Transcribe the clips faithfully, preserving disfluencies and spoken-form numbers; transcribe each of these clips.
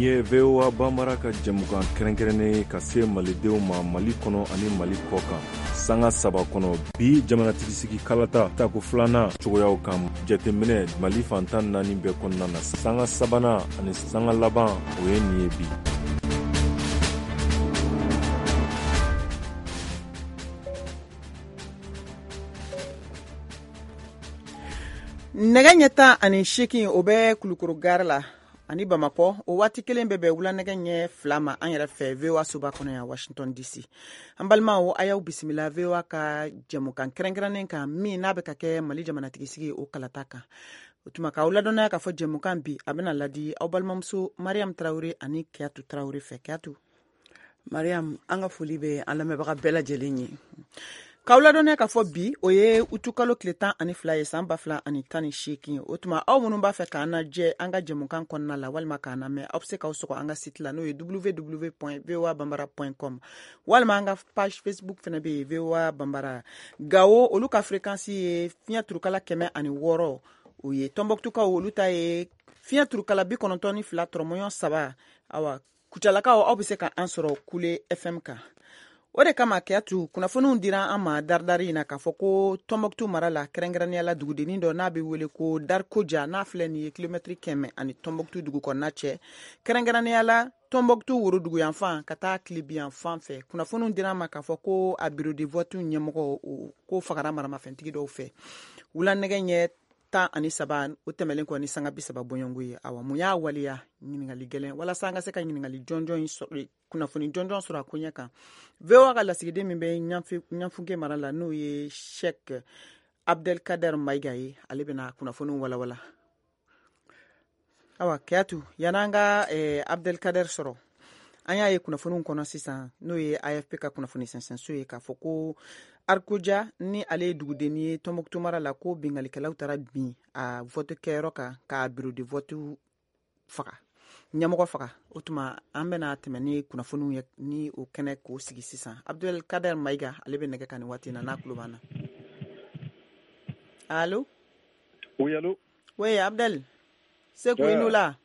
ye V O A Bambara ka jɛmukan kɛrɛnkɛrɛnnen ka se malidenw ma Mali kɔnɔ ani Mali kɔ kan. Sanga saba kɔnɔ bi jamanatigisi kalata tako filanan cogoyaw kan jateminɛ Mali fantan naani bɛɛ kɔnɔna na. Sanga sabanan ani sanga laban o ye nin ye bi. Nɛgɛ ɲɛta ani seegin o bɛ Kulukoro gare la ani Bamakɔ o waati kelen bɛ bɛn wula nɛgɛ ɲɛ fila ma an yɛrɛ fɛ V O A soba kɔnɔ yan Washington D C. An balimaw a y'aw bisimila V O A ka jɛmukan kɛrɛnkɛrɛnnen kan min n'a bɛ ka kɛ Mali jamanatigisi o kalata kan. O tuma k'aw ladɔnnaya k'a fɔ jɛmukan bi a bɛna ladi aw balimamuso Mariam Tarawele ani Kiyatu Tarawele fɛ. Kiyatu. Mariam, an ka foli bɛ an lamɛnbaga bɛɛ lajɛlen ye. K'aw ladɔnnaya k'a fɔ bi o ye utukalo tile tan ani fila ye san ba fila ani tan ni seegin. O tuma aw minnu b'a fɛ k'an lajɛ an ka jɛmukan kɔnɔna la walima k'an lamɛn aw bɛ se k'aw sɔgɔ an ka site la n'o ye w w w point v o a bambara point com walima an ka page Facebook fana bɛ yen V O A Bambara. Gawo olu ka fréquence ye fiɲɛ turukala kɛmɛ ani wɔɔrɔ o ye Tɔnbɔkutukaw olu ta ye fiɲɛ turukala bi kɔnɔntɔn ni fila tɔrɔmɔɲɔn saba. Awa Kucalakaw aw bɛ se ka an sɔrɔ Kule F M kan. O de kama Kiyatu kunnafoniw dira an ma daridari in na k'a fɔ ko Tɔnbɔkutu mara la kɛrɛnkɛrɛnnenya la dugudennin dɔ n'a bɛ wele ko Darikoja n'a filɛ nin ye kilomɛtiri kɛmɛ ani Tɔnbɔkutu dugu kɔnɔna cɛ kɛrɛnkɛrɛnnenya la Tɔnbɔkutu worodugu yanfan ka taa Tilibi yanfan fɛ kunnafoniw dira an ma k'a fɔ ko a bureau de vote ɲɛmɔgɔ ko fagara maramafɛntigi dɔw fɛ wula nɛgɛ ɲɛ tan ani saba o tɛmɛlen kɔ ni sanga bi saba bɔɲɔngo ye. Awa mun y'a waleya ɲininkali gɛlɛn walasa an ka se ka ɲininkali jɔnjɔn in sɔrɔ kunnafoni jɔnjɔn sɔrɔ a ko ɲɛ kan. V O A ka lasigiden min bɛ Ɲanfunke mara la n'o ye Sheikh Abdelkader Mayiga ye ale bɛna kunnafoniw walawala. Awa Kiyatu yan'an ka eh, Abdelkader sɔrɔ an y'a ye kunnafoniw kɔnɔ sisan n'o ye A F P ka kunnafoni sɛnsɛnso ye k'a fɔ ko Arikoja ni ale ye dugudennin ye Tɔnbɔkutu mara la ko bingalikɛlaw taara bin a vote kɛyɔrɔ kan k'a bureau de vote faga ɲɛmɔgɔ faga. O tuma an bɛna tɛmɛ ni kunnafoniw ye ni o kɛnɛ k'o sigi sisan. Abdelkader Mayiga ale bɛ nɛgɛ kan nin waati in na n'a tulo b'an na. Allo. Oui, allo. Oui, Abdel. Se ko i n'o la.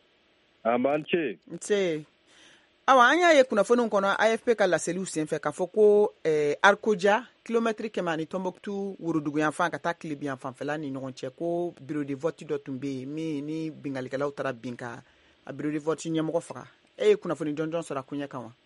An b'an ce. Nse. Awa an y'a ye kunnafoniw kɔnɔ A F P ka laseliw senfɛ k'a fɔ ko eh, Arikoja kilomɛtiri kɛmɛ ani Tɔnbɔkutu worodugu yanfan ka taa Tilibi yanfanfɛla ni ɲɔgɔn cɛ ko bureau de vote dɔ tun bɛ yen min ni bingalikɛlaw taara bin ka a bureau de vote ɲɛmɔgɔ faga. E ye kunnafoni jɔnjɔn sɔrɔ a ko ɲɛ kan wa?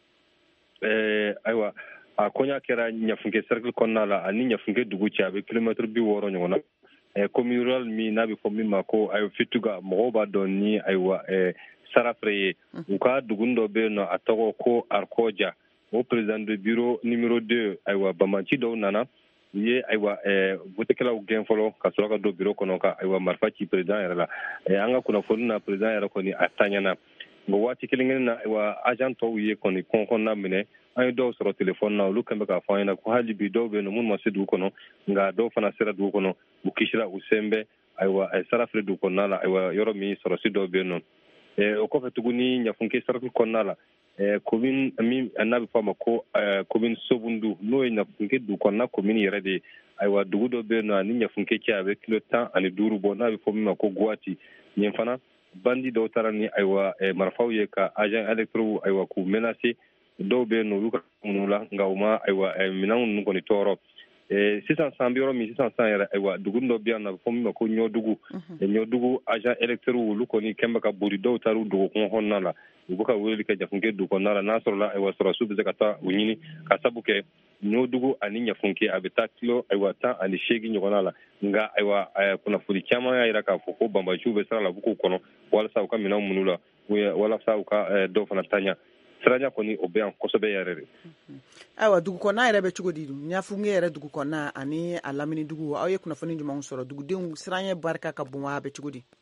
Eh, ayiwa a koɲa kɛra Ɲafunke cercle kɔnɔna la ani Ɲafunke dugu cɛ a bɛ kilomɛtiri bi wɔɔrɔ ɲɔgɔn na. Eh, commune rurale min n'a bɛ fɔ min ma ko ayiwa Fituga mɔgɔw b'a dɔn ni ayiwa eh, Sarafere ye u ka dugu dɔ bɛ yen nɔ a tɔgɔ ko Arikoja o président de bureau numéro deux ayiwa Bamanci dɔw nana u ye ayiwa votekɛlaw gɛn fɔlɔ ka sɔrɔ ka don bureau kɔnɔ ka ayiwa marifa ci président yɛrɛ la an ka kunnafoni na président yɛrɛ kɔni a taɲana nka waati kelen kelen na ayiwa agent tɔw ye kɔni kɔn kɔnɔna minɛ an ye dɔw sɔrɔ telefɔni na olu kɛn bɛ k'a fɔ an ɲɛna ko hali bi dɔw bɛ yen nɔ minnu ma se dugu kɔnɔ nka dɔw fana sera dugu kɔnɔ u kisira u sen bɛ ayiwa Sarafere dugu kɔnɔna la ayiwa yɔrɔ min sɔrɔsi dɔw bɛ yen nɔ. O kɔfɛ tuguni Ɲafunke cercle kɔnɔna la commune min n'a bɛ fɔ a ma ko commune Sobundu n'o ye Ɲafunke dugu kɔnɔna commune yɛrɛ de ye ayiwa dugu dɔ bɛ yen nɔ ani Ɲafunke cɛ a bɛ kilo tan ani duuru bɔ n'a bɛ fɔ min ma ko Guwati yen fana bandi dɔw taara ni ayiwa marifaw ye ka agent électoraux ayiwa k'u menacer dɔw bɛ yen nɔ olu ka minnu la nka u ma ayiwa minɛnw ninnu kɔni tɔɔrɔ. Sisan san bɛ yɔrɔ min sisan san yɛrɛ ayiwa dugu dɔ bɛ yan nɔ a bɛ fɔ min ma ko Ɲɔdugu Ɲɔdugu agent électoraux olu kɔni kɛn bɛ ka boli dɔw taara u dogo kungo kɔnɔna la u bɛ ka weleli kɛ Ɲafunke dugu kɔnɔna la n'a sɔrɔla ayiwa sɔrɔsiw bɛ se ka taa u ɲini ka sabu kɛ Ɲɔdugu ani Ɲafunke a bɛ taa kilo ayiwa tan ani seegin ɲɔgɔnna la nka ayiwa kunnafoni caman y'a jira k'a fɔ ko banbaanciw bɛ sira la u b'u kɔnɔ walasa u ka minɛnw minnu la walasa u ka dɔw fana taɲa siranya kɔni o bɛ yan kosɛbɛ yɛrɛ de. Ayiwa dugu kɔnɔna yɛrɛ bɛ cogo di Ɲafunke yɛrɛ dugu kɔnɔna ani a lamini dugu aw ye kunnafoni jumɛnw sɔrɔ dugudenw siranya barika ka bon wa a bɛ cogo di?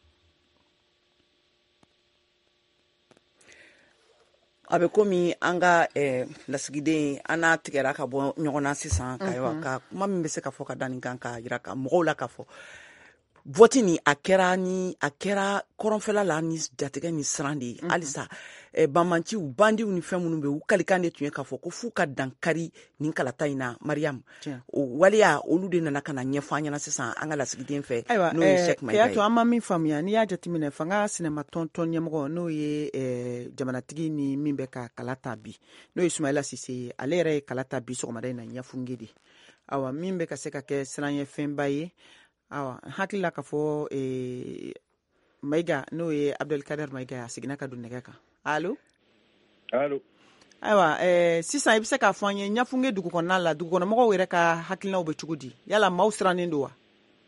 A bɛ komi an ka lasigiden an n'a tigɛra ka bɔ ɲɔgɔn na sisan ka ka kuma min bɛ se ka fɔ ka da nin kan ka jira ka mɔgɔw la ka fɔ vote ni a kɛra ni a kɛra kɔrɔnfɛla la ni jatigɛ ni siran de ye halisa eh, banmanciw bandiw ni fɛn minnu bɛ u kalikan de tun ye k'a fɔ ko f'u ka dankari nin kalata in na Mariam o waleya olu de nana ka na ɲɛfɔ an ɲɛna sisan an ka lasigiden fɛ n'o ye Sheikh Mayiga ye. Kɛyatu an ma min faamuya n'i y'a jateminɛ fanga sinama tɔntɔn ɲɛmɔgɔ n'o ye eh, jamanatigi ni min bɛ ka kala ta bi n'o ye Sumayila Sise ye ale yɛrɛ ye kala ta bi sɔgɔmada in na Ɲafunge de awa min bɛ ka se ka kɛ siran ye fɛnba ye awa hakili la k'a fɔ eh, Mayiga n'o ye Abdelkader Mayiga a seginna ka don nɛgɛ kan. Allo allo ayiwa eh, sisan i bɛ se k'a fɔ an ye Ɲafunge dugu kɔnɔna la dugukɔnɔmɔgɔw yɛrɛ ka hakilinaw bɛ cogo di yala maaw sirannen don wa?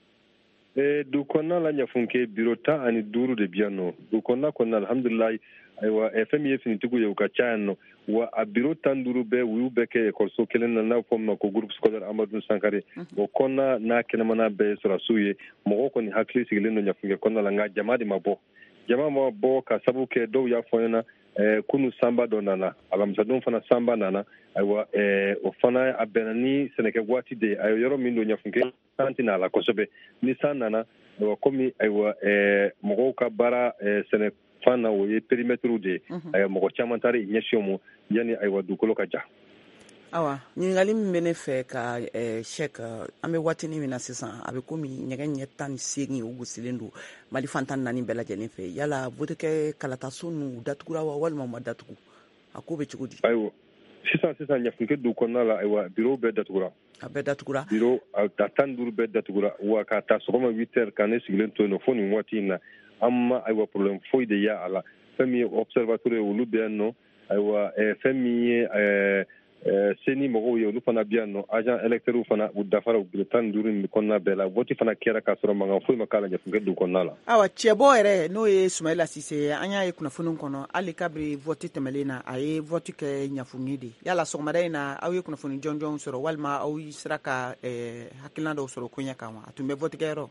eh, dugu kɔnɔna la Ɲafunge biro tan ani duuru de bɛ yan nɔ dugu kɔnɔna kɔnɔna alhamdulilayi ayiwa eh, fɛn min ye finitigiw ye u ka ca yan nɔ wa a biro tan duuru bɛɛ u y'u bɛɛ kɛ ekɔliso kelen na n'a fɔ ma ko groupe scolaire Amadou Sankare o kɔnɔna n'a kɛnɛmana bɛɛ ye sɔrɔsiw ye mɔgɔw kɔni hakili sigilen don Ɲafunge kɔnɔna la nka jama de ma bɔ jama ma bɔ ka sabu kɛ dɔw y'a fɔ ɲɛna eh, kunu sanba dɔ nana alamisadon fana sanba nana ayiwa eh, o fana a bɛnna ni sɛnɛkɛ waati de a ye yɔrɔ min don Ɲafunge san tɛna a la kosɛbɛ ni san nana ayiwa komi ayiwa eh, mɔgɔw ka baara eh, sɛnɛ fan na o ye périmètre de ye ayiwa mɔgɔ caman taara ɲɛsin mu yanni ayiwa dugukolo ka ja. Awa ɲininkali min bɛ ne fɛ ka eh, Sheikh an bɛ waatinin min na sisan a bɛ komi ɲɛgɛn ɲɛ tan ni seegin o gosilen don Mali fantan naani bɛɛ lajɛlen fɛ yala votekɛ kalataso ninnu datugura wa walima ma datugu a ko bɛ cogo di? Ayiwa sisan sisan Ɲafunge dugu kɔnɔna la ayiwa biro bɛɛ datugura. A bɛɛ datugura. Biro a tan duuru bɛɛ datugura wa ka taa sɔgɔma huit heures kan ne sigilen to yen nɔ fo nin waati in na an ma ayiwa problème foyi de y'a la fɛn min ye observateur ye olu bɛ yan nɔ ayiwa fɛn min ye seni mɔgɔw ye olu fana bɛ yan nɔ agent électeurs fana u dafara u biro tan duuru in kɔnɔna bɛɛ la vote fana kɛra k'a sɔrɔ mankan foyi ma k'a la Ɲafunge dugu kɔnɔna la. Awa cɛbɔ yɛrɛ n'o ye Sumayila Sise ye an y'a ye kunnafoni kɔnɔ hali kabiri vote tɛmɛlen na a ye vote kɛ Ɲafunge de yala sɔgɔmada in na aw ye kunnafoni jɔnjɔnw sɔrɔ walima aw sera ka eh, hakilina dɔw sɔrɔ koɲɛ kan wa a tun bɛ vote kɛyɔrɔ?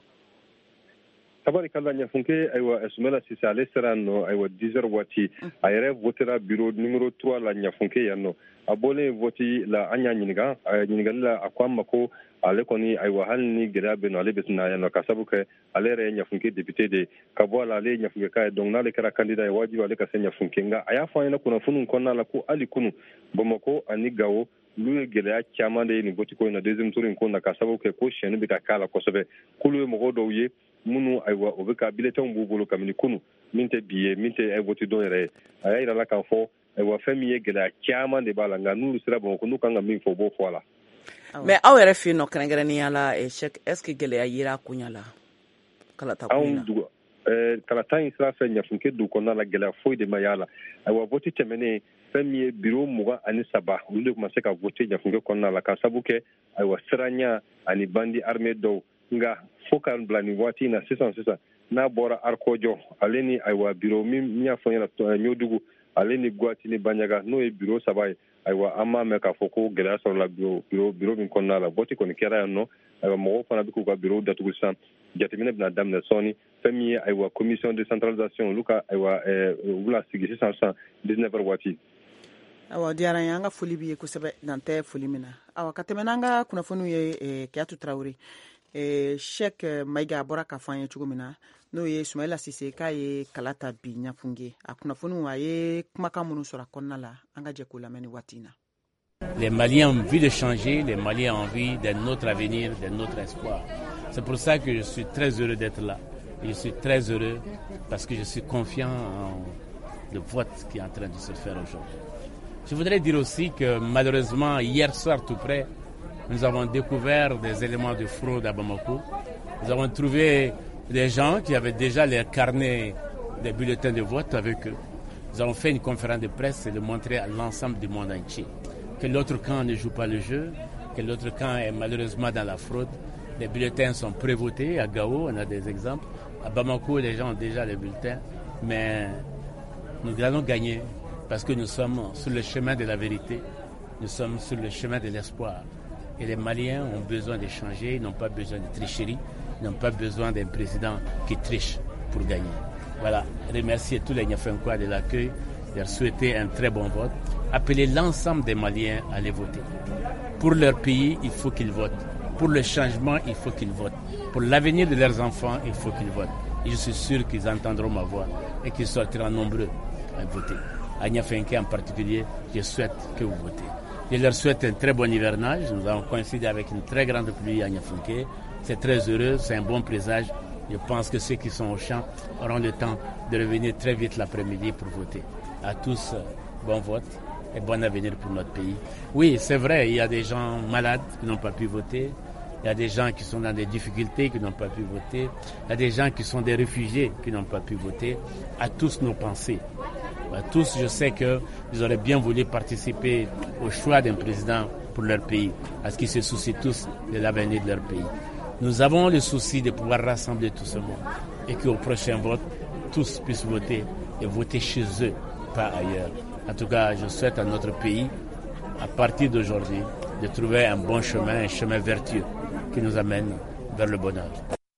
Tabarikala Ɲafunge ayiwa Sumayila Sise ale sera yan nɔ ayiwa dix heures waati a yɛrɛ votera bureau numéro trois la Ɲafunge yan nɔ a bɔlen vote la an y'a ɲininka a ɲininkali la a ko an ma ko ale kɔni ayiwa hali ni gɛlɛya bɛ yen nɔ ale bɛ na yan nɔ ka sabu kɛ ale yɛrɛ ye Ɲafunge député de ka bɔ a la ale ye Ɲafunge ka ye donc n'ale kɛra candidat ye wajibi ale ka se Ɲafunge nka a y'a fɔ an ɲɛna kunnafoniw kɔnɔna la ko hali kunu Bamakɔ ani Gawo olu ye gɛlɛya caman de ye nin vote ko in na deuxième tour in ko na ka sabu kɛ ko siyɛnni bɛ ka k'a la kosɛbɛ k'olu ye mɔgɔw dɔw ye minnu ayiwa o bɛ ka bulletins b'u bolo kabini kunu min tɛ bi ye min tɛ vote don yɛrɛ ye a y'a yira la k'a fɔ ayiwa fɛn min ye gɛlɛya caman de b'a la nka n'olu sera Bamakɔ n'u kan ka min fɔ u b'o fɔ a la. Mais aw yɛrɛ fɛ yen nɔ kɛrɛnkɛrɛnnenya la Sheikh est ce que gɛlɛya yera koɲa la kalata ko in na? Anw ɛɛ kalata in sira fɛ Ɲafunge dugu kɔnɔna la gɛlɛya foyi de ma y'a la ayiwa vote tɛmɛnen fɛn min ye bureau mugan ani saba olu de tun ma se ka vote Ɲafunge kɔnɔna la ka sabu kɛ ayiwa siranya ani bandi armée dɔw nka fo ka bila nin waati in na sisan sisan n'a bɔra Arkɔjɔ ale ni ayiwa bureau min y'a fɔ ɲɛna Ɲɔdugu ale ni Guwati ni Banyaga n'o ye bureau saba ye ayiwa an m'a mɛn k'a fɔ ko gɛlɛya sɔrɔla bureau bureau bureau min kɔnɔna la vote kɔni kɛra yan nɔ ayiwa mɔgɔw fana bɛ k'u ka bureau datugu sisan jateminɛ bɛna daminɛ sɔɔni fɛn min ye ayiwa commission de centralisation olu ka ayiwa u bɛna sigi sisan sisan dix-neuf heures waati. Awa diyara n ye an ka foli b'i ye kosɛbɛ dan tɛ foli min na awa ka tɛmɛ n'an ka kunnafoniw ye eh, Kiyatu Tarawele eh, Sheikh Mayiga a bɔra k'a fɔ an ye cogo min na n'o ye Sumayila Sise k'a ye kala ta bi Ɲafunge a kunnafoniw a ye kumakan minnu sɔrɔ a kɔnɔna la an ka jɛ k'o lamɛn ni waati in na. Les Maliens ont envie de changer, les Maliens ont envie d'un autre avenir, d'un autre espoir. C'est pour ça que je suis très heureux d'être là. Et je suis très heureux parce que je suis confiant en le vote qui est en train de se faire aujourd'hui. Je voudrais dire aussi que malheureusement, hier soir tout près, nous avons découvert des éléments de fraude à Bamako. Nous avons trouvé des gens qui avaient déjà les carnets des bulletins de vote avec eux. Nous avons fait une conférence de presse et le montrer à l'ensemble du monde entier. Que l'autre camp ne joue pas le jeu, que l'autre camp est malheureusement dans la fraude. Les bulletins sont prévotés à Gao, on a des exemples. À Bamako, les gens ont déjà les bulletins, mais nous allons gagner parce que nous sommes sur le chemin de la vérité, nous sommes sur le chemin de l'espoir. Et les Maliens ont besoin de changer, ils n'ont pas besoin de tricherie, ils n'ont pas besoin d'un président qui triche pour gagner. Voilà, remercier tous les Niafunkois de l'accueil, leur souhaiter un très bon vote, appeler l'ensemble des Maliens à aller voter. Pour leur pays, il faut qu'ils votent. pour le changement, il faut qu'ils votent. Pour l'avenir de leurs enfants, il faut qu'ils votent. Et je suis sûr qu'ils entendront ma voix et qu'ils sortiront nombreux à voter. À Niafinké en particulier, je souhaite que vous votez. Je leur souhaite un très bon hivernage. Nous avons coïncidé avec une très grande pluie à Niafinké. C'est très heureux, c'est un bon présage. Je pense que ceux qui sont au champ auront le temps de revenir très vite l'après-midi pour voter. À tous, bon vote et bon avenir pour notre pays. Oui, c'est vrai, il y a des gens malades qui n'ont pas pu voter. Il y a des gens qui sont dans des difficultés qui n'ont pas pu voter. Il y a des gens qui sont des réfugiés qui n'ont pas pu voter. À tous nos pensées. À tous, je sais qu'ils auraient bien voulu participer au choix d'un président pour leur pays, parce qu'ils se soucient tous de l'avenir de leur pays. Nous avons le souci de pouvoir rassembler tout ce monde et qu'au prochain vote, tous puissent voter et voter chez eux, pas ailleurs. En tout cas, je souhaite à notre pays, à partir d'aujourd'hui, de trouver un bon chemin, un chemin vertueux qui nous amène vers le bonheur.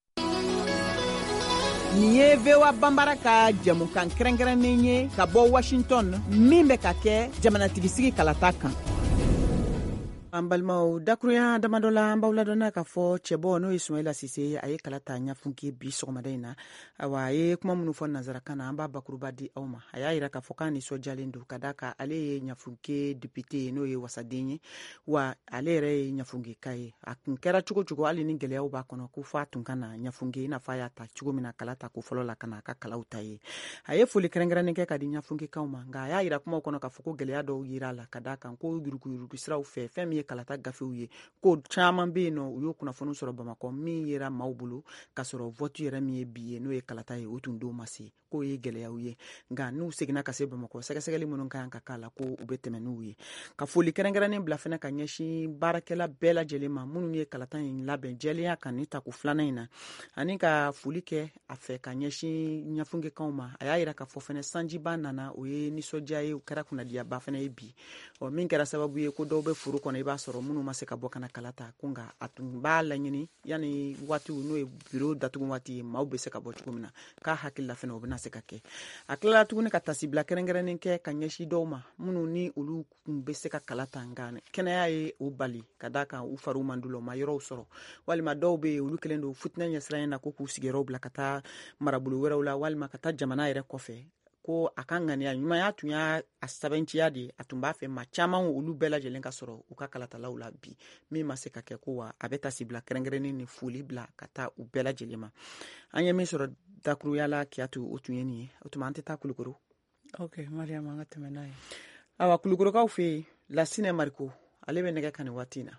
Nin ye V O A Bambara ka jamukan kɛrɛnkɛrɛnnen ye ka bɔ Washington min bɛ ka kɛ jamanatigisi kalata kan. An balimaw dakuruya damadɔ la an b'aw ladɔnna k'a fɔ cɛbɔ n'o ye Sumayila Sise a ye kalata ɲafunke bi sɔgɔmada in na. Awa a ye kuma minnu fɔ nanzarakan na an b'a bakuruba di aw ma. A y'a yira k'a fɔ k'a nisɔndiyalen don ka da kan ale ye ɲafunke député n'o ye wasaden ye wa ale yɛrɛ ye ɲafunkeka ye. A kun kɛra cogo cogo hali ni gɛlɛyaw b'a kɔnɔ ko f'a tun ka na ɲafunke i n'a fɔ a y'a ta cogo min na kala ta ko fɔlɔ la ka na a ka kalaw ta ye. A ye foli kɛrɛnkɛrɛnnen kɛ ka di ɲafunkekaw ma nka a y'a yira kumaw kɔnɔ k'a fɔ ko gɛlɛya dɔw yira a la ka da kan ko yuruguyurugu siraw fɛ fɛn min ye kalata gafew ye ko caman bɛ yen nɔ u y'o kunnafoni sɔrɔ Bamakɔ min yera maaw bolo ka sɔrɔ vote yɛrɛ min ye bi ye n'o ye kalata ye o tun d'o ma se k'o ye gɛlɛyaw ye nka n'u seginna ka se Bamakɔ sɛgɛsɛgɛli minnu ka kan ka k'a la ko u bɛ tɛmɛ n'u ye ka foli kɛrɛnkɛrɛnnen bila fɛnɛ ka ɲɛsin baarakɛla bɛɛ lajɛlen ma minnu ye kalata in labɛn jɛlenya kan ni tako filanan in na ani ka foli kɛ a fɛ ka ɲɛsin ɲafunkekaw ma a y'a yira k'a fɔ fɛnɛ sanjiba nana o ye nisɔndiya ye o kɛra kunnadiyaba fɛnɛ ye bi ɔ min kɛra sababu ye ko dɔw bɛ foro kɔnɔ i b'a sɔrɔ minnu ma se ka bɔ kana kalata ko nka a tun b'a laɲini yanni waatiw n'o ye biro datugu waati ye maaw bɛ se ka bɔ cogo min na k'a hakili la fɛnɛ o bɛna se ka kɛ a tilala tuguni ka tasibila kɛrɛnkɛrɛnnen kɛ ka ɲɛsin dɔw ma minnu ni olu kun bɛ se ka kalata nka kɛnɛya ye o bali ka da kan u fariw man d'u la u ma yɔrɔw sɔrɔ walima dɔw bɛ yen olu kɛlen don futinɛ ɲɛsiranɲɛ na ko k'u sigiyɔrɔw bila ka taa marabolo wɛrɛw la walima ka taa jamana yɛrɛ kɔfɛ ko a ka ŋaniya ɲumanya tun y'a sɛbɛnciya de a tun b'a fɛ ma caman olu bɛɛ lajɛlen ka sɔrɔ u ka kalatalaw la bi min ma se ka kɛ ko wa a bɛ tasibila kɛrɛnkɛrɛnnen ni foli bila ka taa u bɛɛ lajɛlen ma an ye min sɔrɔ dakuruya la Kiyatu o tun ye nin ye o tuma an tɛ taa Kulukoro. ok Mariam an ka tɛmɛ n'a ye. awa Kulukorokaw fɛ yen Lasine Mariko ale bɛ nɛgɛ kan nin waati in na.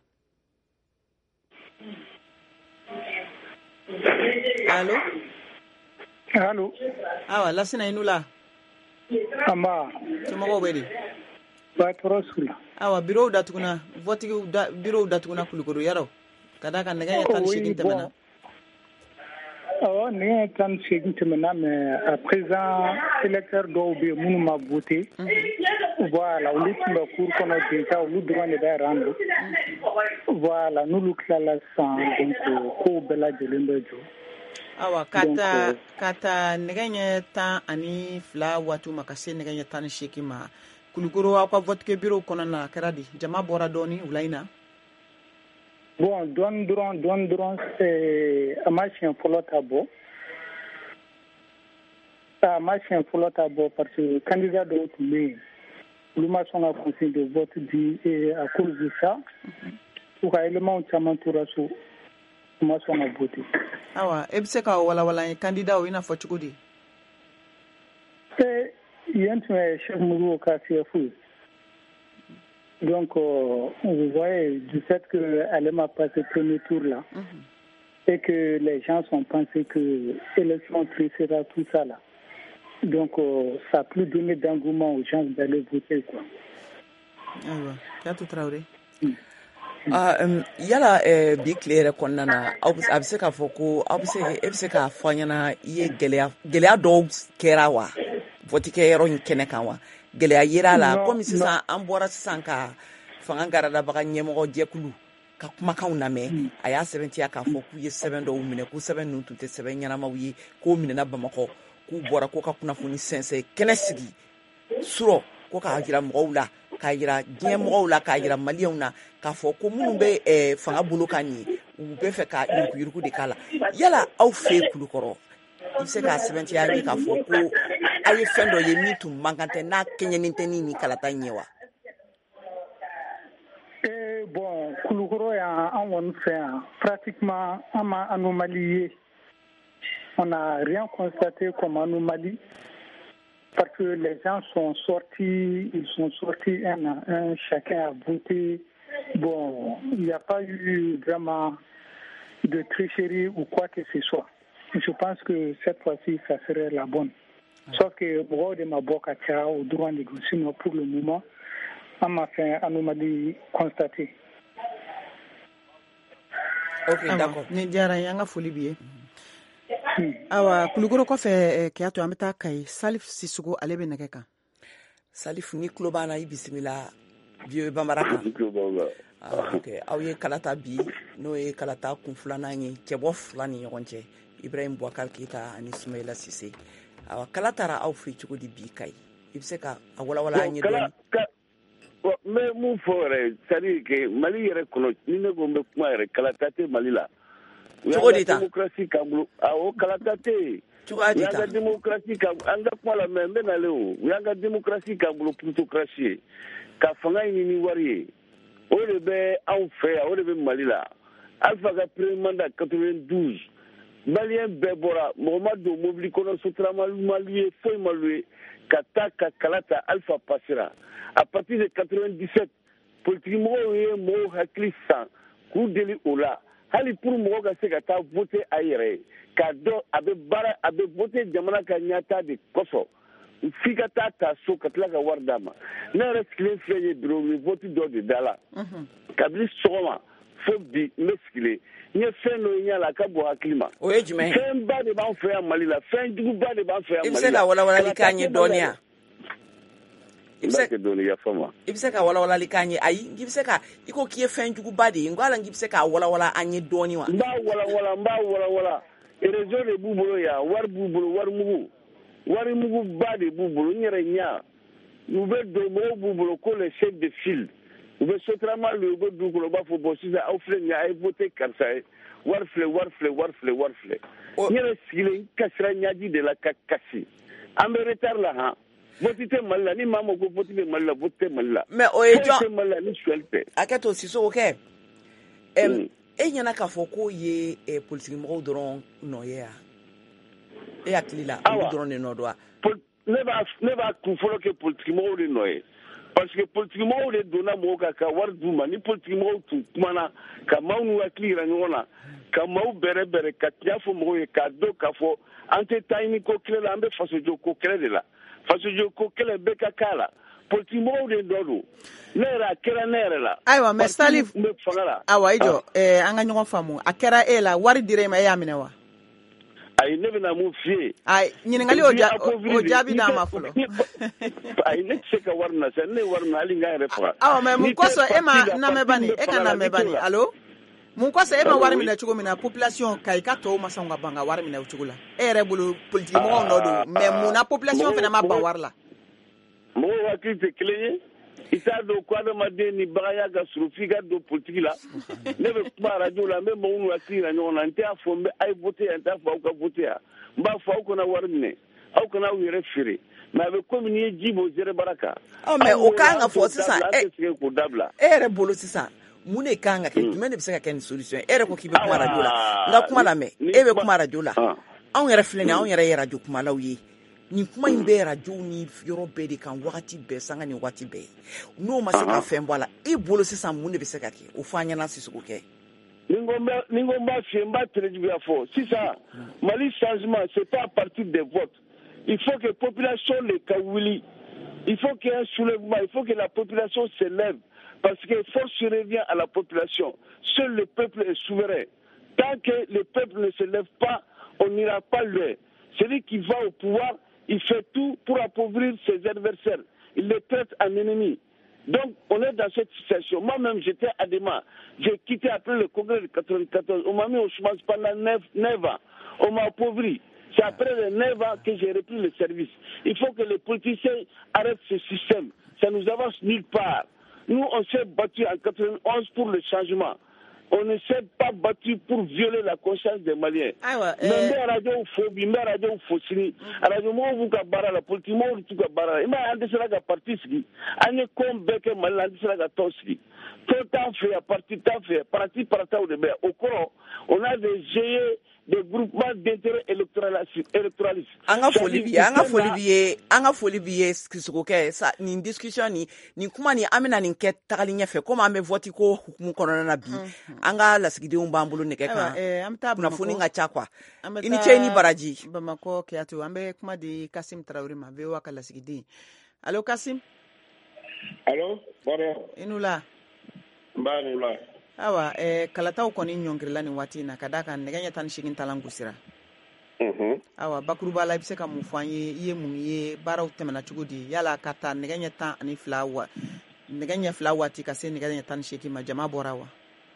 allo allo awa Lasine i n'u la. Amba. Somɔgɔw bɛ di? Ba tɔɔrɔ su la. Awa bureau datuguna votigiw da bureau datuguna Kulukoro yarɔ ka da kan nɛgɛ ɲɛ tan ni seegin tɛmɛna. Awɔ nɛgɛ ɲɛ tan ni seegin tɛmɛna mais à présent électeurs dɔw bɛ yen minnu ma voté. Voilà olu tun bɛ cour kɔnɔ déjà olu dɔrɔn de bɛ rendre. Voilà n'olu tilala sisan donc kow bɛɛ lajɛlen bɛ jɔ. Awa ka taa ka taa nɛgɛ ɲɛ tan ani fila waati ma ka se nɛgɛ ɲɛ tan ni seegin ma Kulukoro aw ka vote kɛ bureau kɔnɔna na a kɛra di jama bɔra dɔɔni wula in na. Bon dɔɔni dɔrɔn dɔɔni dɔrɔn a ma siɲɛ fɔlɔ ta bɔ a ma siɲɛ fɔlɔ ta bɔ parce que candidat dɔw tun bɛ yen olu ma sɔn ka conseil de vote di à cause de ça u ka éléments caman tora so u ma sɔn ka voter. Awa e bɛ se ka walawala ye candidat o i n'a fɔ cogo di? ee yen tun ye Cheick Modibo ka C F O. Donc, euh, vous voyez, du fait qu'elle m'a passé le premier tour là, mm-hmm. et que les gens ont pensé que l'élection précédente, tout ça là. Donc, euh, ça n'a plus donné d'engouement aux gens d'aller voter, quoi. Ah ouais, Kiyatu Traoré. Mm. Ah, um, yala eh, bi tile yɛrɛ kɔnɔna na a bɛ se k'a fɔ ko aw bɛ se e bɛ se k'a fɔ an ɲɛna i ye gɛlɛya gɛlɛya dɔw kɛra wa votikɛyɔrɔ in kɛnɛ kan wa gɛlɛya yera la komi sisan an bɔra sisan ka fanga garadabaga ɲɛmɔgɔ jɛkulu ka kumakanw lamɛn mm. a y'a sɛbɛntiya k'a fɔ k'u ye sɛbɛn dɔw minɛ k'u sɛbɛn ninnu tun tɛ sɛbɛn ɲɛnamaw ye k'o minɛna Bamakɔ k'u bɔra k'u ka kunnafoni sɛnsɛn kɛnɛ sigi surɔ ko k'a jira mɔgɔw la k'a jira diɲɛ mɔgɔw la k'a jira maliyɛnw na k'a fɔ ko minnu bɛ eh, fanga bolo kan ye u bɛ fɛ ka yuruguyurugu de k'a la yala aw fɛ Kulukɔrɔ i bɛ se k'a sɛbɛntiya an ye k'a fɔ ko aw ye fɛn dɔ ye min tun man kan tɛ n'a kɛɲɛnen tɛ ni nin kalata in ye wa? Eh, bon, Kulukɔrɔ yan an kɔni fɛ yan pratiquement an ma anomalie ye. On n'a rien constaté comme anomalie parce que les gens sont sortis, ils sont sortis un à un, chacun a voté. Bon, il n'y a pas eu vraiment de tricherie ou quoi que ce soit. Je pense que cette fois-ci, ça serait la bonne. Sauf que moi, de ma boîte à au droit négocié, mais pour le moment, on m'a fait une anomalie constatée. Ok, d'accord. Ni diyara an ka foli b'i ye. Awa Kulukɔrɔ kɔfɛ Keyato an bɛ taa Kayi Salif Sissogo ale bɛ nɛgɛ kan. Salif ni tulo b'an na i bisimila vieux Bambara kan. Ah, ok, aw ye kalata bi n'o ye kalata kun filanan ye cɛbɔ fila ni ɲɔgɔn cɛ Ibrahim Boubacar Keita ani Soumaïla Cissé. Awa kala taara aw fɛ cogo di bi Kayi i bɛ se ka a walawala an ye dɔɔni. Mais mun fɔ yɛrɛ c'est-à-dire que Mali yɛrɛ kɔnɔ ni ne ko n bɛ kuma yɛrɛ kalata tɛ Mali la. Cogo di ta? Démocratie ka bolo awɔ kalata tɛ yen. Cogoya di ta? U y'an ka démocratie ka an ka kuma la mɛ n bɛ nalen o u y'an ka démocratie ka bolo plutocratie ye ka fanga ɲini ni wari ye o de bɛ anw fɛ yan o de bɛ Mali la Alpha ka premier mandat quatre-vingt-douze Maliyɛn bɛɛ bɔra mɔgɔ ma don mobili kɔnɔ sotarama ma lu ye foyi ma lu ye ka taa ka kala ta Alpha passera à partir de quatre-vingt-dix-sept politique mɔgɔw ye mɔgɔw hakili san k'u deli o la hali pour mɔgɔ ka se ka taa voter a yɛrɛ ye k'a dɔn a bɛ baara a bɛ voter jamana ka ɲɛtaa de kosɔn f'i ka taa ta so ka tila ka wari d'a ma ne yɛrɛ sigilen filɛ ye bureau ni vote dɔ de da la kabini sɔgɔma fo bi n bɛ sigilen n ye fɛn dɔ ye ɲɛ la a ka bon hakili ma o ye jumɛn ye fɛnba de b'an fɛ yan Mali la fɛn juguba de b'an fɛ yan Mali la i bɛ se ka walawalali k'an ye dɔɔni yan i bɛ se ka dɔɔni yafa ma i bɛ se ka walawalali k'an ye ayi i bɛ se ka i ko k'i ye fɛn juguba de ye n ko ala n k'i bɛ se k'a walawala an ye dɔɔni wa n b'a walawala n b'a walawala réseau de b'u bolo yan wari b'u bolo wari mugu wari mugu ba de b'u bolo n yɛrɛ ɲa u bɛ don mɔgɔw b'u bolo ko le chef de file u bɛ sotarama lu u bɛ dugu kɔnɔ u b'a fɔ bon sisan aw filɛ nin ye a ye voté karisa ye wari filɛ wari filɛ wari filɛ wari filɛ n yɛrɛ sigilen n kasira ɲaji de la ka kasi an bɛ retard la han vote tɛ Mali la ni maa ma ko vote bɛ Mali la vote tɛ Mali la mais o ye jɔn tɛ Mali la ni suɛli tɛ hakɛto Sissogo kɛ e ɲɛna k'a fɔ k'o ye politique mɔgɔw dɔrɔn nɔ ye yan e hakili la olu dɔrɔn de nɔ don wa ne b'a ne b'a kun fɔlɔ kɛ politique mɔgɔw de nɔ ye parce que politique mɔgɔw de donna mɔgɔw kan ka wari d'u ma ni politique mɔgɔw tun kumana ka maaw n'u hakili yira ɲɔgɔn na ka maaw bɛrɛ bɛrɛ ka tiɲɛ fɔ mɔgɔw ye k'a dɔn k'a fɔ an tɛ taa ɲini ko kɛlɛ la an bɛ fasojɔ ko kɛlɛ de la fasojɔ ko kɛlɛ bɛɛ ka k'a la politique mɔgɔw de dɔ don ne yɛrɛ a kɛra ne yɛrɛ la ayiwa mais Salif n bɛ fanga la awa i jɔ an ka ɲɔgɔn faamu a kɛra e la wari dira e ma e y'a minɛ wa ayi ne bɛna mun f'i ye ayi ɲininkali o jaabi d'a ma fɔlɔ ayi ne tɛ se ka wari minɛ sisan ne ye wari minɛ hali n ka yɛrɛ faga awɔ mais mun kosɔn e ma namɛba nin e ka namɛba nin allo mun kosɔn e ma wari minɛ cogo min na population ka i ka tɔw ma sɔn ka ban ka wari minɛ o cogo la e yɛrɛ bolo politique mɔgɔw nɔ don mais mun na population fana ma ban wari la mɔgɔw hakili tɛ kelen ye i t'a dɔn ko adamaden ni bagaya ka surun f'i ka don politique la ne bɛ kuma radio la n bɛ mɔgɔw n'u hakili yira ɲɔgɔn na n t'a fɔ n bɛ a ye voté yan n t'a fɔ aw ka voté yan n b'a fɔ aw kana wari minɛ aw kana aw yɛrɛ feere mais a bɛ komi n'i ye ji bɔ zɛrɛbara kan ɔ mais o kan ka fɔ sisan e k'o dabila e yɛrɛ bolo sisan mun de kan ka kɛ jumɛn de bɛ se ka kɛ nin solution ye e yɛrɛ ko k'i bɛ kuma radio la n ka kuma lamɛn e bɛ kuma radio la anw yɛrɛ filɛ nin ye anw yɛrɛ ye radio kumalaw ye nin kuma in bɛ radio ni yɔrɔ bɛɛ de kan wagati bɛɛ sanga ni waati bɛɛ n'o ma se ka fɛn bɔ a la i bolo sisan mun de bɛ se ka kɛ o fɔ an ɲɛna Sissogo kɛ ni ko n b'a f'i ye n b'a tɛrɛjuguya fɔ sisan Mali changement c'est pas à partir des votes il faut que population le ka wuli il faut qu'il y ait un soulèvement il faut que la population se lève parce que force revient à la population seul le peuple est souverain tant que le peuple ne se lève pas on n'ira pas loin celui qui va au pouvoir il fait tout pour appauvrir ses adversaires. Il les traite en ennemis. Donc, on est dans cette situation. Moi-même, j'étais à Dema. J'ai quitté après le congrès de quatre-vingt-quatorze. On m'a mis au chômage pendant neuf ans. On m'a appauvri. C'est après les neuf ans que j'ai repris le service. Il faut que les politiciens arrêtent ce système. Ça nous avance nulle part. Nous, on s'est battu en quatre-vingt-onze pour le changement. On ne s'est pas battu pour violer la conscience des Maliens. Mais mais radio phobie, mais radio faussini, radio mo vous kabara la politique mo tu kabara. Il m'a andi sera ka parti ski. Ane kombe ke Mali andi sera ka tosli. Tout en fait, parti en fait, parti par ta ou de au courant, on a des G E, des groupements d'intérêt électoralistes. Anga folibi, anga folibi, anga folibi skisoke sa ni discussion ni ni kuma ni amena ni ket takalinya fe koma ame voti ko hukumu kono na bi. Anga la sigide umbambulu ne keka. Eh amta kuna funi nga chakwa. Ini cheni baraji. Bamako kiatu ambe kuma di Kasim Traoré ma vewa kala sigide. Allo Kasim? Allo, baro. Inula. Mbanula. Awa eh kalataw koni nyongirila ni wati na kadaka neganya tan shigin talangu sira. Mhm. Awa bakuruba la bise ka mufanye iye mumiye baraw temana chugudi yala kata neganya tan ani flawa. Neganya flawa ti kase neganya tan shiki ma jama borawa.